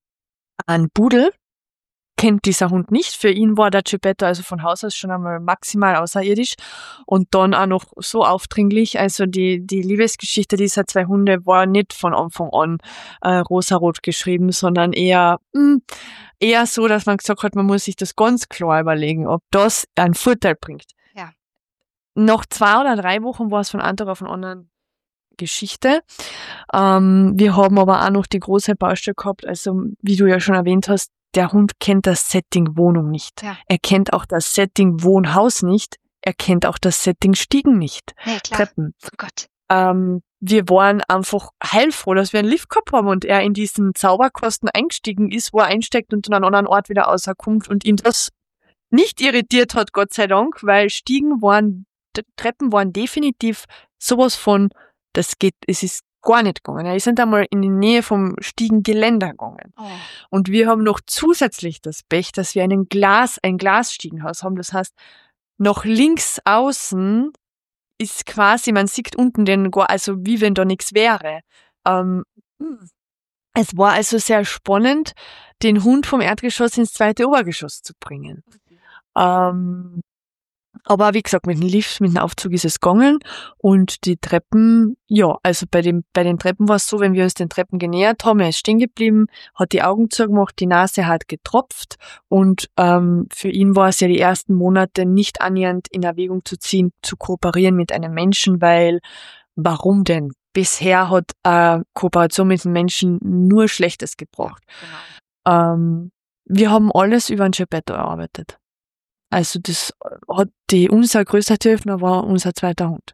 Ein Pudel kennt dieser Hund nicht. Für ihn war der Geppetto also von Haus aus schon einmal maximal außerirdisch und dann auch noch so aufdringlich. Also die, die Liebesgeschichte dieser zwei Hunde war nicht von Anfang an äh, rosarot geschrieben, sondern eher, mh, eher so, dass man gesagt hat, man muss sich das ganz klar überlegen, ob das einen Vorteil bringt. Ja. Nach zwei oder drei Wochen war es von einem Tag auf den anderen Geschichte. Ähm, wir haben aber auch noch die große Baustelle gehabt, also wie du ja schon erwähnt hast, der Hund kennt das Setting Wohnung nicht. Ja. Er kennt auch das Setting Wohnhaus nicht. Er kennt auch das Setting Stiegen nicht. Nee, klar. Treppen. Oh Gott. Ähm, wir waren einfach heilfroh, dass wir einen Lift gehabt haben und er in diesen Zauberkasten eingestiegen ist, wo er einsteckt und an einen anderen Ort wieder rauskommt und ihn das nicht irritiert hat, Gott sei Dank, weil Stiegen waren, Treppen waren definitiv sowas von, das geht, es ist gar nicht gegangen. Er ist nicht einmal in die Nähe vom Stiegengeländer gegangen. Oh. Und wir haben noch zusätzlich das Pech, dass wir einen Glas, ein Glasstiegenhaus haben. Das heißt, noch links außen ist quasi, man sieht unten den, also wie wenn da nichts wäre. Ähm, es war also sehr spannend, den Hund vom Erdgeschoss ins zweite Obergeschoss zu bringen. Ähm, aber wie gesagt, mit dem Lift, mit dem Aufzug ist es gegangen und die Treppen, ja, also bei dem, bei den Treppen war es so, wenn wir uns den Treppen genähert haben, er ist stehen geblieben, hat die Augen zugemacht, die Nase hat getropft und ähm, für ihn war es ja die ersten Monate nicht annähernd in Erwägung zu ziehen, zu kooperieren mit einem Menschen, weil, warum denn? Bisher hat äh, Kooperation mit den Menschen nur Schlechtes gebracht. Genau. Ähm, wir haben alles über ein Geppetto erarbeitet. Also das hat die, unser größter Töfner war unser zweiter Hund,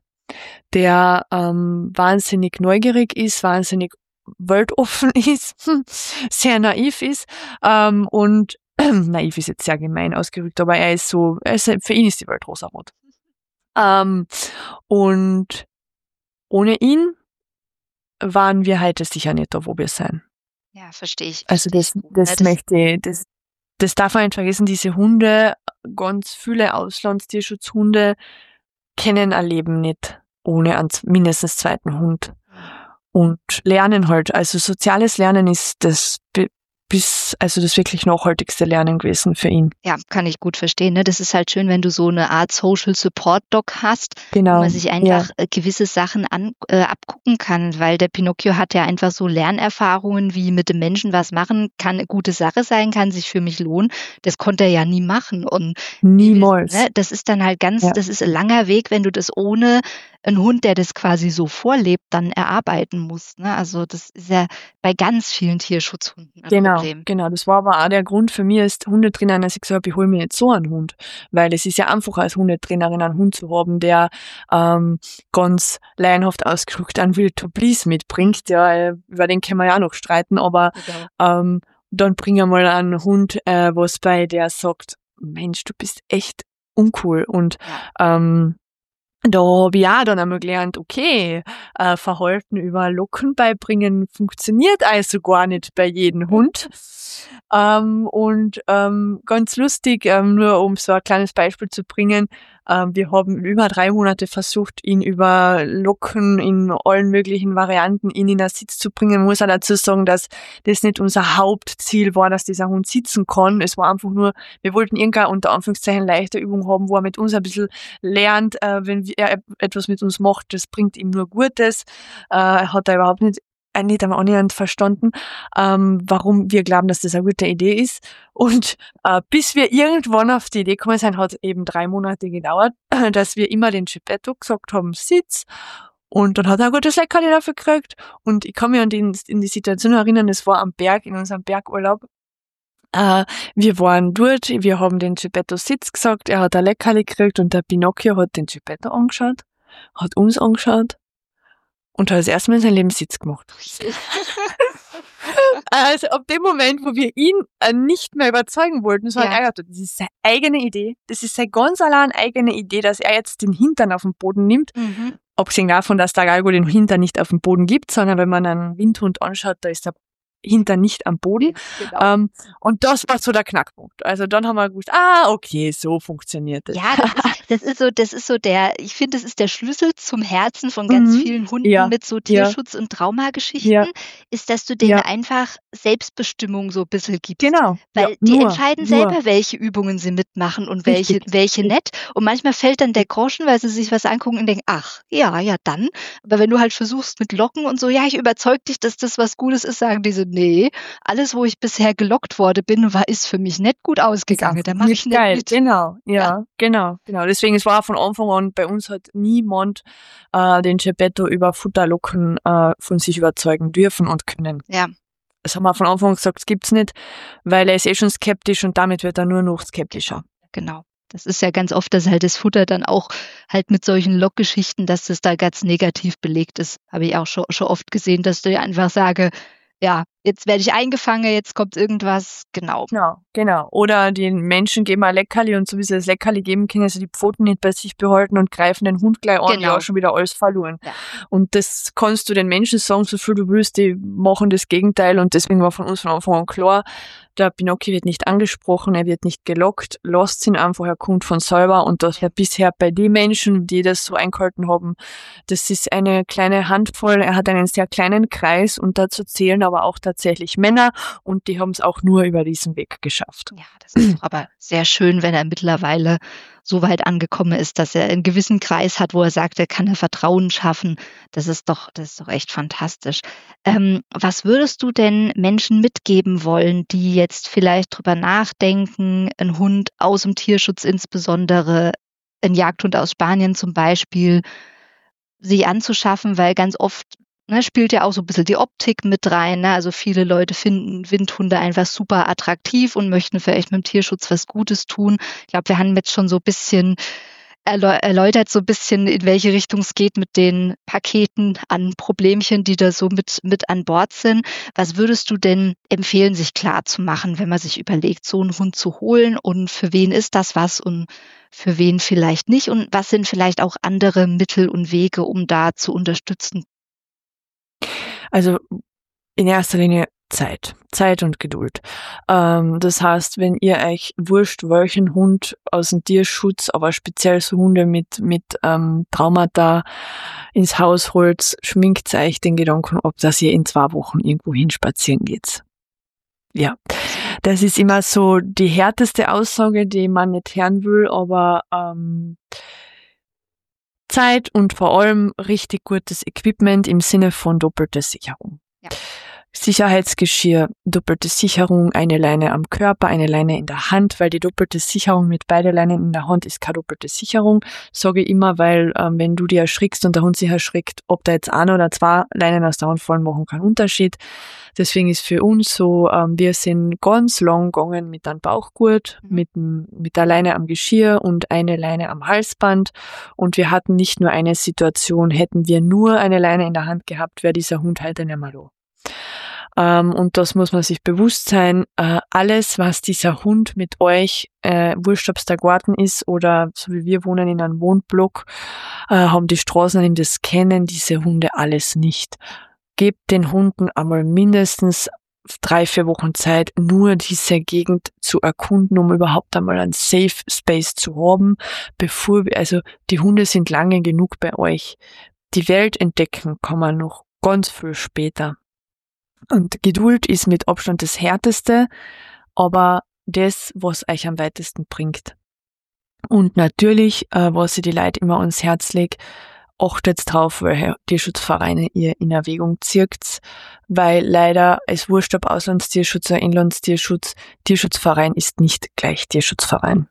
der ähm, wahnsinnig neugierig ist, wahnsinnig weltoffen ist, sehr naiv ist ähm, und äh, naiv ist jetzt sehr gemein ausgerückt, aber er ist so, er ist, für ihn ist die Welt rosarot. Ähm, und ohne ihn waren wir heute sicher nicht da, wo wir sein. Ja, verstehe ich. Also das, das, ja, das möchte ich, das, das darf man nicht vergessen, diese Hunde, ganz viele Auslandstierschutzhunde kennen ein Leben nicht ohne einen mindestens zweiten Hund und lernen halt, also soziales Lernen ist das bis, also das wirklich nachhaltigste Lernen gewesen für ihn. Ja, kann ich gut verstehen. Ne? Das ist halt schön, wenn du so eine Art Social Support Dog hast, genau, wo man sich einfach ja. gewisse Sachen an, äh, abgucken kann, weil der Pinocchio hat ja einfach so Lernerfahrungen, wie mit dem Menschen was machen, kann eine gute Sache sein, kann sich für mich lohnen. Das konnte er ja nie machen. Und niemals. Ne, das ist dann halt ganz, ja. das ist ein langer Weg, wenn du das ohne einen Hund, der das quasi so vorlebt, dann erarbeiten musst. Ne? Also das ist ja bei ganz vielen Tierschutzhunden ein genau, Problem. Genau, das war aber auch der Grund für mich als Hundetrainerin, dass ich gesagt habe, ich hole mir jetzt so einen Hund. Weil es ist ja einfacher als Hundetrainerin einen Hund zu haben, der ähm, ganz laienhaft ausgedrückt einen Will to Please mitbringt. Ja, über den können wir ja auch noch streiten, aber genau. ähm, dann bring ich mal einen Hund, äh, was bei der sagt, Mensch, du bist echt uncool. Und ja. ähm, da habe ich auch dann einmal gelernt, okay, äh, Verhalten über Locken beibringen funktioniert also gar nicht bei jedem Hund. Ähm, und ähm, ganz lustig, ähm, nur um so ein kleines Beispiel zu bringen, ähm, wir haben über drei Monate versucht, ihn über Locken in allen möglichen Varianten ihn in den Sitz zu bringen. Ich muss auch dazu sagen, dass das nicht unser Hauptziel war, dass dieser Hund sitzen kann. Es war einfach nur, wir wollten irgendeine unter Anführungszeichen leichte Übung haben, wo er mit uns ein bisschen lernt, äh, wenn er etwas mit uns macht, das bringt ihm nur Gutes. Äh, hat er überhaupt nicht nicht einmal annähernd verstanden, ähm, warum wir glauben, dass das eine gute Idee ist. Und äh, bis wir irgendwann auf die Idee gekommen sind, hat eben drei Monate gedauert, dass wir immer den Geppetto gesagt haben, Sitz. Und dann hat er ein gutes Leckerli dafür gekriegt. Und ich kann mich an die, in die Situation erinnern, es war am Berg, in unserem Bergurlaub. Äh, wir waren dort, wir haben den Geppetto Sitz gesagt, er hat ein Leckerli gekriegt und der Pinocchio hat den Geppetto angeschaut, hat uns angeschaut und hat das erste Mal in seinem Leben Sitz gemacht. Also ab dem Moment, wo wir ihn äh, nicht mehr überzeugen wollten, so ja. hat er gesagt, das ist seine eigene Idee, das ist seine ganz allein eigene Idee, dass er jetzt den Hintern auf den Boden nimmt. Mhm. Abgesehen davon, dass der Galgo den Hintern nicht auf den Boden gibt, sondern wenn man einen Windhund anschaut, da ist der Hintern nicht am Boden. Genau. Ähm, und das war so der Knackpunkt. Also dann haben wir gewusst, ah, okay, so funktioniert das. Ja, das ist, das ist so, das ist so der, ich finde, das ist der Schlüssel zum Herzen von ganz mhm. vielen Hunden ja. mit so Tierschutz- ja. und Traumageschichten, ja. ist, dass du denen ja. einfach Selbstbestimmung so ein bisschen gibst. Genau. Weil ja, die nur, entscheiden nur. selber, welche Übungen sie mitmachen und welche, welche nicht. Und manchmal fällt dann der Groschen, weil sie sich was angucken und denken, ach, ja, ja, dann. Aber wenn du halt versuchst mit Locken und so, ja, ich überzeug dich, dass das was Gutes ist, sagen die so, nee, alles, wo ich bisher gelockt worden bin, war, ist für mich nicht gut ausgegangen. Da mache ich nicht geil. mit. Genau, ja, ja, genau, genau. Deswegen, es war von Anfang an, bei uns hat niemand äh, den Geppetto über Futterlocken äh, von sich überzeugen dürfen und können. Ja. Das haben wir von Anfang an gesagt, das gibt's nicht, weil er ist eh schon skeptisch und damit wird er nur noch skeptischer. Genau. Das ist ja ganz oft, dass halt das Futter dann auch halt mit solchen Lockgeschichten, dass das da ganz negativ belegt ist. Habe ich auch schon, schon oft gesehen, dass ich einfach sage, ja, jetzt werde ich eingefangen, jetzt kommt irgendwas, genau. Genau, genau. Oder den Menschen geben ein Leckerli und so wie sie das Leckerli geben, können sie die Pfoten nicht bei sich behalten und greifen den Hund gleich an, Genau. ja, schon wieder alles verloren. Ja. Und das kannst du den Menschen sagen, so viel du willst, die machen das Gegenteil und deswegen war von uns von Anfang an klar, der Pinocchio wird nicht angesprochen, er wird nicht gelockt, lasst ihn einfach, er kommt von selber und das war bisher bei den Menschen, die das so eingehalten haben, das ist eine kleine Handvoll, er hat einen sehr kleinen Kreis und dazu zählen aber auch tatsächlich Männer und die haben es auch nur über diesen Weg geschafft. Ja, das ist doch aber sehr schön, wenn er mittlerweile so weit angekommen ist, dass er einen gewissen Kreis hat, wo er sagt, er kann er Vertrauen schaffen. Das ist doch, das ist doch echt fantastisch. Ähm, was würdest du denn Menschen mitgeben wollen, die jetzt vielleicht drüber nachdenken, einen Hund aus dem Tierschutz, insbesondere einen Jagdhund aus Spanien zum Beispiel, sich anzuschaffen, weil ganz oft ne, spielt ja auch so ein bisschen die Optik mit rein. Ne? Also viele Leute finden Windhunde einfach super attraktiv und möchten vielleicht mit dem Tierschutz was Gutes tun. Ich glaube, wir haben jetzt schon so ein bisschen erläu- erläutert, so ein bisschen, in welche Richtung es geht mit den Paketen an Problemchen, die da so mit, mit an Bord sind. Was würdest du denn empfehlen, sich klar zu machen, wenn man sich überlegt, so einen Hund zu holen und für wen ist das was und für wen vielleicht nicht und was sind vielleicht auch andere Mittel und Wege, um da zu unterstützen? Also in erster Linie Zeit. Zeit und Geduld. Ähm, das heißt, wenn ihr euch wurscht, welchen Hund aus dem Tierschutz, aber speziell so Hunde mit, mit ähm, Traumata ins Haus holt, schminkt euch den Gedanken ab, dass ihr in zwei Wochen irgendwo hin spazieren geht. Ja, das ist immer so die härteste Aussage, die man nicht hören will, aber ähm, Zeit und vor allem richtig gutes Equipment im Sinne von doppelte Sicherung. Ja. Sicherheitsgeschirr, doppelte Sicherung, eine Leine am Körper, eine Leine in der Hand, weil die doppelte Sicherung mit beide Leinen in der Hand ist keine doppelte Sicherung, sage ich immer, weil ähm, wenn du dir erschrickst und der Hund sich erschrickt, ob da jetzt eine oder zwei Leinen aus der Hand fallen, machen keinen Unterschied. Deswegen ist für uns so, ähm, wir sind ganz lang gegangen mit einem Bauchgurt, Mhm. mit, dem- mit der Leine am Geschirr und eine Leine am Halsband und wir hatten nicht nur eine Situation, hätten wir nur eine Leine in der Hand gehabt, wäre dieser Hund heute nicht mehr da. Ähm, und das muss man sich bewusst sein. Äh, alles, was dieser Hund mit euch, äh, wurscht ob's der Garten ist oder so wie wir wohnen in einem Wohnblock, äh, haben die Straßen, das kennen diese Hunde alles nicht. Gebt den Hunden einmal mindestens drei, vier Wochen Zeit, nur diese Gegend zu erkunden, um überhaupt einmal einen Safe Space zu haben, bevor wir, also die Hunde sind lange genug bei euch. Die Welt entdecken kann man noch ganz viel später. Und Geduld ist mit Abstand das Härteste, aber das, was euch am weitesten bringt. Und natürlich, äh, was ich die Leute immer ans Herz lege, achtet drauf, welche Tierschutzvereine ihr in Erwägung zieht, weil leider es wurscht ob Auslandstierschutz oder Inlandstierschutz, Tierschutzverein ist nicht gleich Tierschutzverein.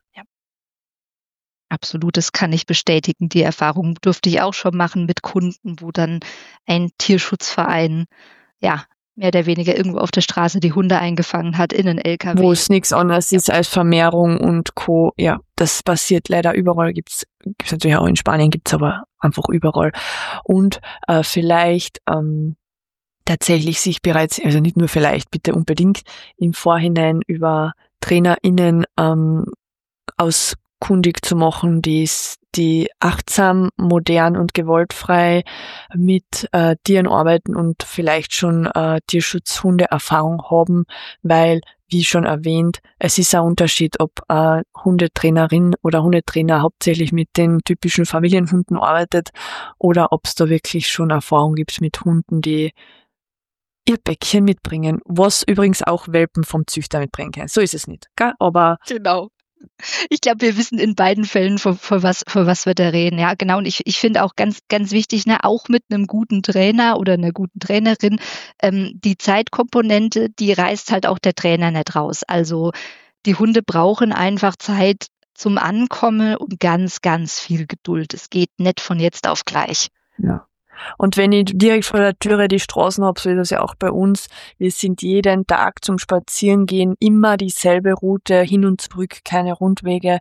Absolut, das kann ich bestätigen. Die Erfahrung durfte ich auch schon machen mit Kunden, wo dann ein Tierschutzverein, ja, mehr oder weniger irgendwo auf der Straße die Hunde eingefangen hat in einen L K W. Wo es nichts anderes Ja. ist als Vermehrung und Co. Ja, das passiert leider überall. Gibt's, gibt's natürlich auch in Spanien, gibt's aber einfach überall. Und äh, vielleicht ähm, tatsächlich sich bereits, also nicht nur vielleicht, bitte unbedingt im Vorhinein über TrainerInnen ähm, auskundig zu machen, die, die achtsam, modern und gewaltfrei mit äh, Tieren arbeiten und vielleicht schon äh, Tierschutzhunde-Erfahrung haben, weil, wie schon erwähnt, es ist ein Unterschied, ob äh, Hundetrainerin oder Hundetrainer hauptsächlich mit den typischen Familienhunden arbeitet oder ob es da wirklich schon Erfahrung gibt mit Hunden, die ihr Bäckchen mitbringen, was übrigens auch Welpen vom Züchter mitbringen können. So ist es nicht, gell? Aber Genau. Ich glaube, wir wissen in beiden Fällen, für, für, was, für was wir da reden. Ja, genau. Und ich, ich finde auch ganz, ganz wichtig, ne, auch mit einem guten Trainer oder einer guten Trainerin, ähm, die Zeitkomponente, die reißt halt auch der Trainer nicht raus. Also die Hunde brauchen einfach Zeit zum Ankommen und ganz, ganz viel Geduld. Es geht nicht von jetzt auf gleich. ja. Und wenn ich direkt vor der Türe die Straßen habe, so ist das ja auch bei uns, wir sind jeden Tag zum Spazierengehen immer dieselbe Route, hin und zurück, keine Rundwege,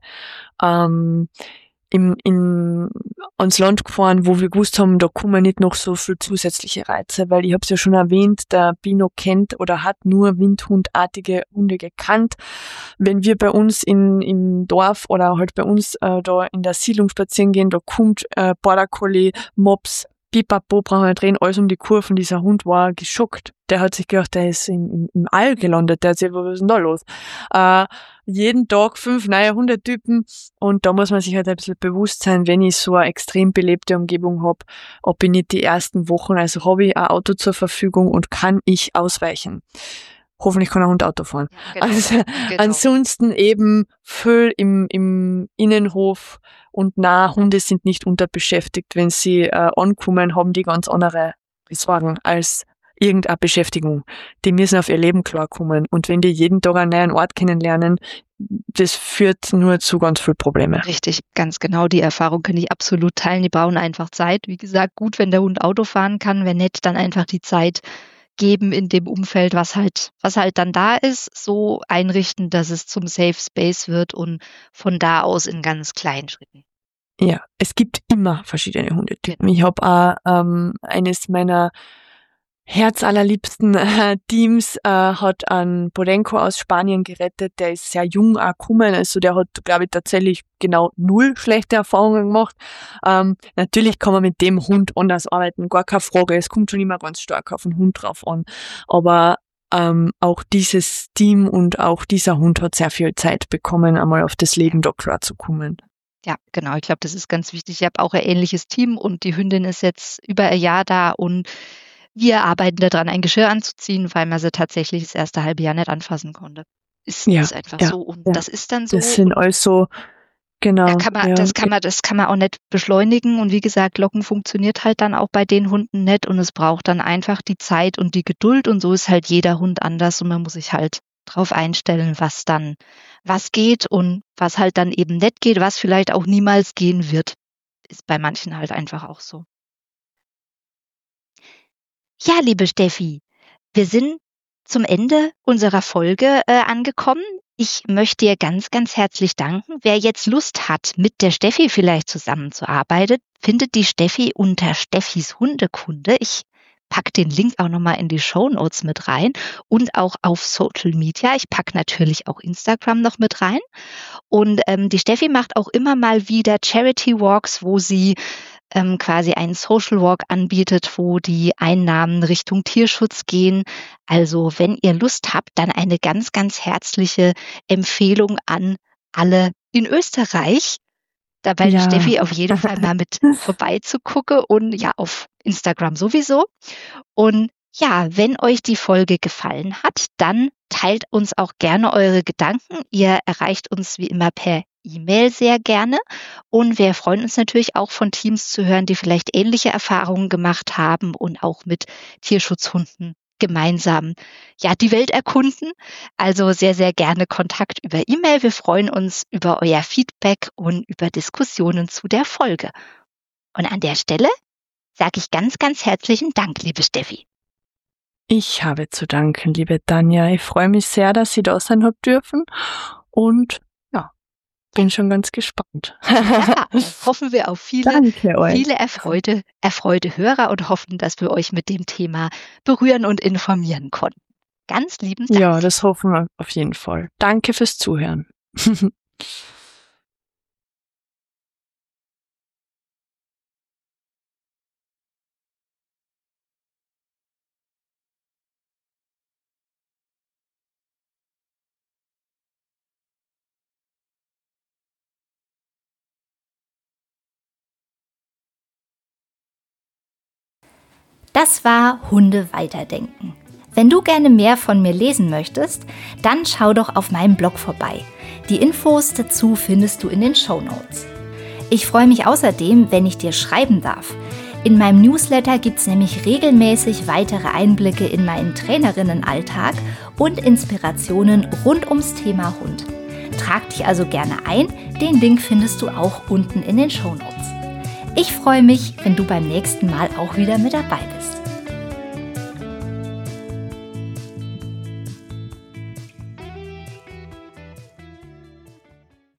ähm, im, in, ans Land gefahren, wo wir gewusst haben, da kommen nicht noch so viel zusätzliche Reize, weil ich habe es ja schon erwähnt, der Bino kennt oder hat nur windhundartige Hunde gekannt. Wenn wir bei uns in, im Dorf oder halt bei uns äh, da in der Siedlung spazieren gehen, da kommt äh, Border Collie, Mops, Pipapo, brauchen wir drehen, alles um die Kurven. Dieser Hund war geschockt. Der hat sich gedacht, der ist im, im, im All gelandet. Der hat sich, was ist denn da los? Äh, jeden Tag fünf neue Hundetypen. Und da muss man sich halt ein bisschen bewusst sein, wenn ich so eine extrem belebte Umgebung habe, ob ich nicht die ersten Wochen, also habe ich ein Auto zur Verfügung und kann ich ausweichen. Hoffentlich kann ein Hund Auto fahren. Ja, genau, also genau. Ansonsten eben viel im, im Innenhof und na, Hunde sind nicht unterbeschäftigt. Wenn sie äh, ankommen, haben die ganz andere Sorgen als irgendeine Beschäftigung. Die müssen auf ihr Leben klarkommen. Und wenn die jeden Tag einen neuen Ort kennenlernen, das führt nur zu ganz viel Probleme. Richtig, ganz genau. Die Erfahrung kann ich absolut teilen. Die brauchen einfach Zeit. Wie gesagt, gut, wenn der Hund Auto fahren kann. Wenn nicht, dann einfach die Zeit geben in dem Umfeld, was halt, was halt dann da ist, so einrichten, dass es zum Safe Space wird und von da aus in ganz kleinen Schritten. Ja, es gibt immer verschiedene Hundetypen. Ich habe auch ähm, eines meiner herzallerliebsten äh, Teams äh, hat einen Podenco aus Spanien gerettet, der ist sehr jung auch gekommen, also der hat, glaube ich, tatsächlich genau null schlechte Erfahrungen gemacht. Ähm, natürlich kann man mit dem Hund anders arbeiten, gar keine Frage, es kommt schon immer ganz stark auf den Hund drauf an, aber ähm, auch dieses Team und auch dieser Hund hat sehr viel Zeit bekommen, einmal auf das Leben da klar zu kommen. Ja, genau, ich glaube, das ist ganz wichtig. Ich habe auch ein ähnliches Team und die Hündin ist jetzt über ein Jahr da und wir arbeiten daran, ein Geschirr anzuziehen, weil man sie tatsächlich das erste halbe Jahr nicht anfassen konnte. Ist, ja, ist einfach ja, so. Und ja. das ist dann so. Das sind also, genau. Da kann man, ja. Das kann man, das kann man auch nicht beschleunigen. Und wie gesagt, Locken funktioniert halt dann auch bei den Hunden nicht. Und es braucht dann einfach die Zeit und die Geduld. Und so ist halt jeder Hund anders. Und man muss sich halt drauf einstellen, was dann, was geht und was halt dann eben nicht geht, was vielleicht auch niemals gehen wird. Ist bei manchen halt einfach auch so. Ja, liebe Steffi, wir sind zum Ende unserer Folge äh, angekommen. Ich möchte dir ganz, ganz herzlich danken. Wer jetzt Lust hat, mit der Steffi vielleicht zusammenzuarbeiten, findet die Steffi unter Steffis Hundekunde. Ich packe den Link auch nochmal in die Shownotes mit rein und auch auf Social Media. Ich packe natürlich auch Instagram noch mit rein. Und ähm, die Steffi macht auch immer mal wieder Charity Walks, wo sie ähm, quasi einen Social Walk anbietet, wo die Einnahmen Richtung Tierschutz gehen. Also wenn ihr Lust habt, dann eine ganz, ganz herzliche Empfehlung an alle in Österreich, dabei ja. die Steffi auf jeden Fall mal mit vorbeizugucken und ja, auf Instagram sowieso. Und ja, wenn euch die Folge gefallen hat, dann teilt uns auch gerne eure Gedanken. Ihr erreicht uns wie immer per E-Mail sehr gerne. Und wir freuen uns natürlich auch von Teams zu hören, die vielleicht ähnliche Erfahrungen gemacht haben und auch mit Tierschutzhunden gemeinsam ja die Welt erkunden. Also sehr, sehr gerne Kontakt über E-Mail. Wir freuen uns über euer Feedback und über Diskussionen zu der Folge. Und an der Stelle sage ich ganz, ganz herzlichen Dank, liebe Steffi. Ich habe zu danken, liebe Tanja. Ich freue mich sehr, dass Sie da sein habt dürfen und ja, bin schon ganz gespannt. Ja, hoffen wir auf viele, Danke euch. viele erfreute, erfreute Hörer und hoffen, dass wir euch mit dem Thema berühren und informieren konnten. Ganz lieben Dank. Ja, das hoffen wir auf jeden Fall. Danke fürs Zuhören. Das war Hunde weiterdenken. Wenn du gerne mehr von mir lesen möchtest, dann schau doch auf meinem Blog vorbei. Die Infos dazu findest du in den Shownotes. Ich freue mich außerdem, wenn ich dir schreiben darf. In meinem Newsletter gibt es nämlich regelmäßig weitere Einblicke in meinen Trainerinnenalltag und Inspirationen rund ums Thema Hund. Trag dich also gerne ein, den Link findest du auch unten in den Shownotes. Ich freue mich, wenn du beim nächsten Mal auch wieder mit dabei bist.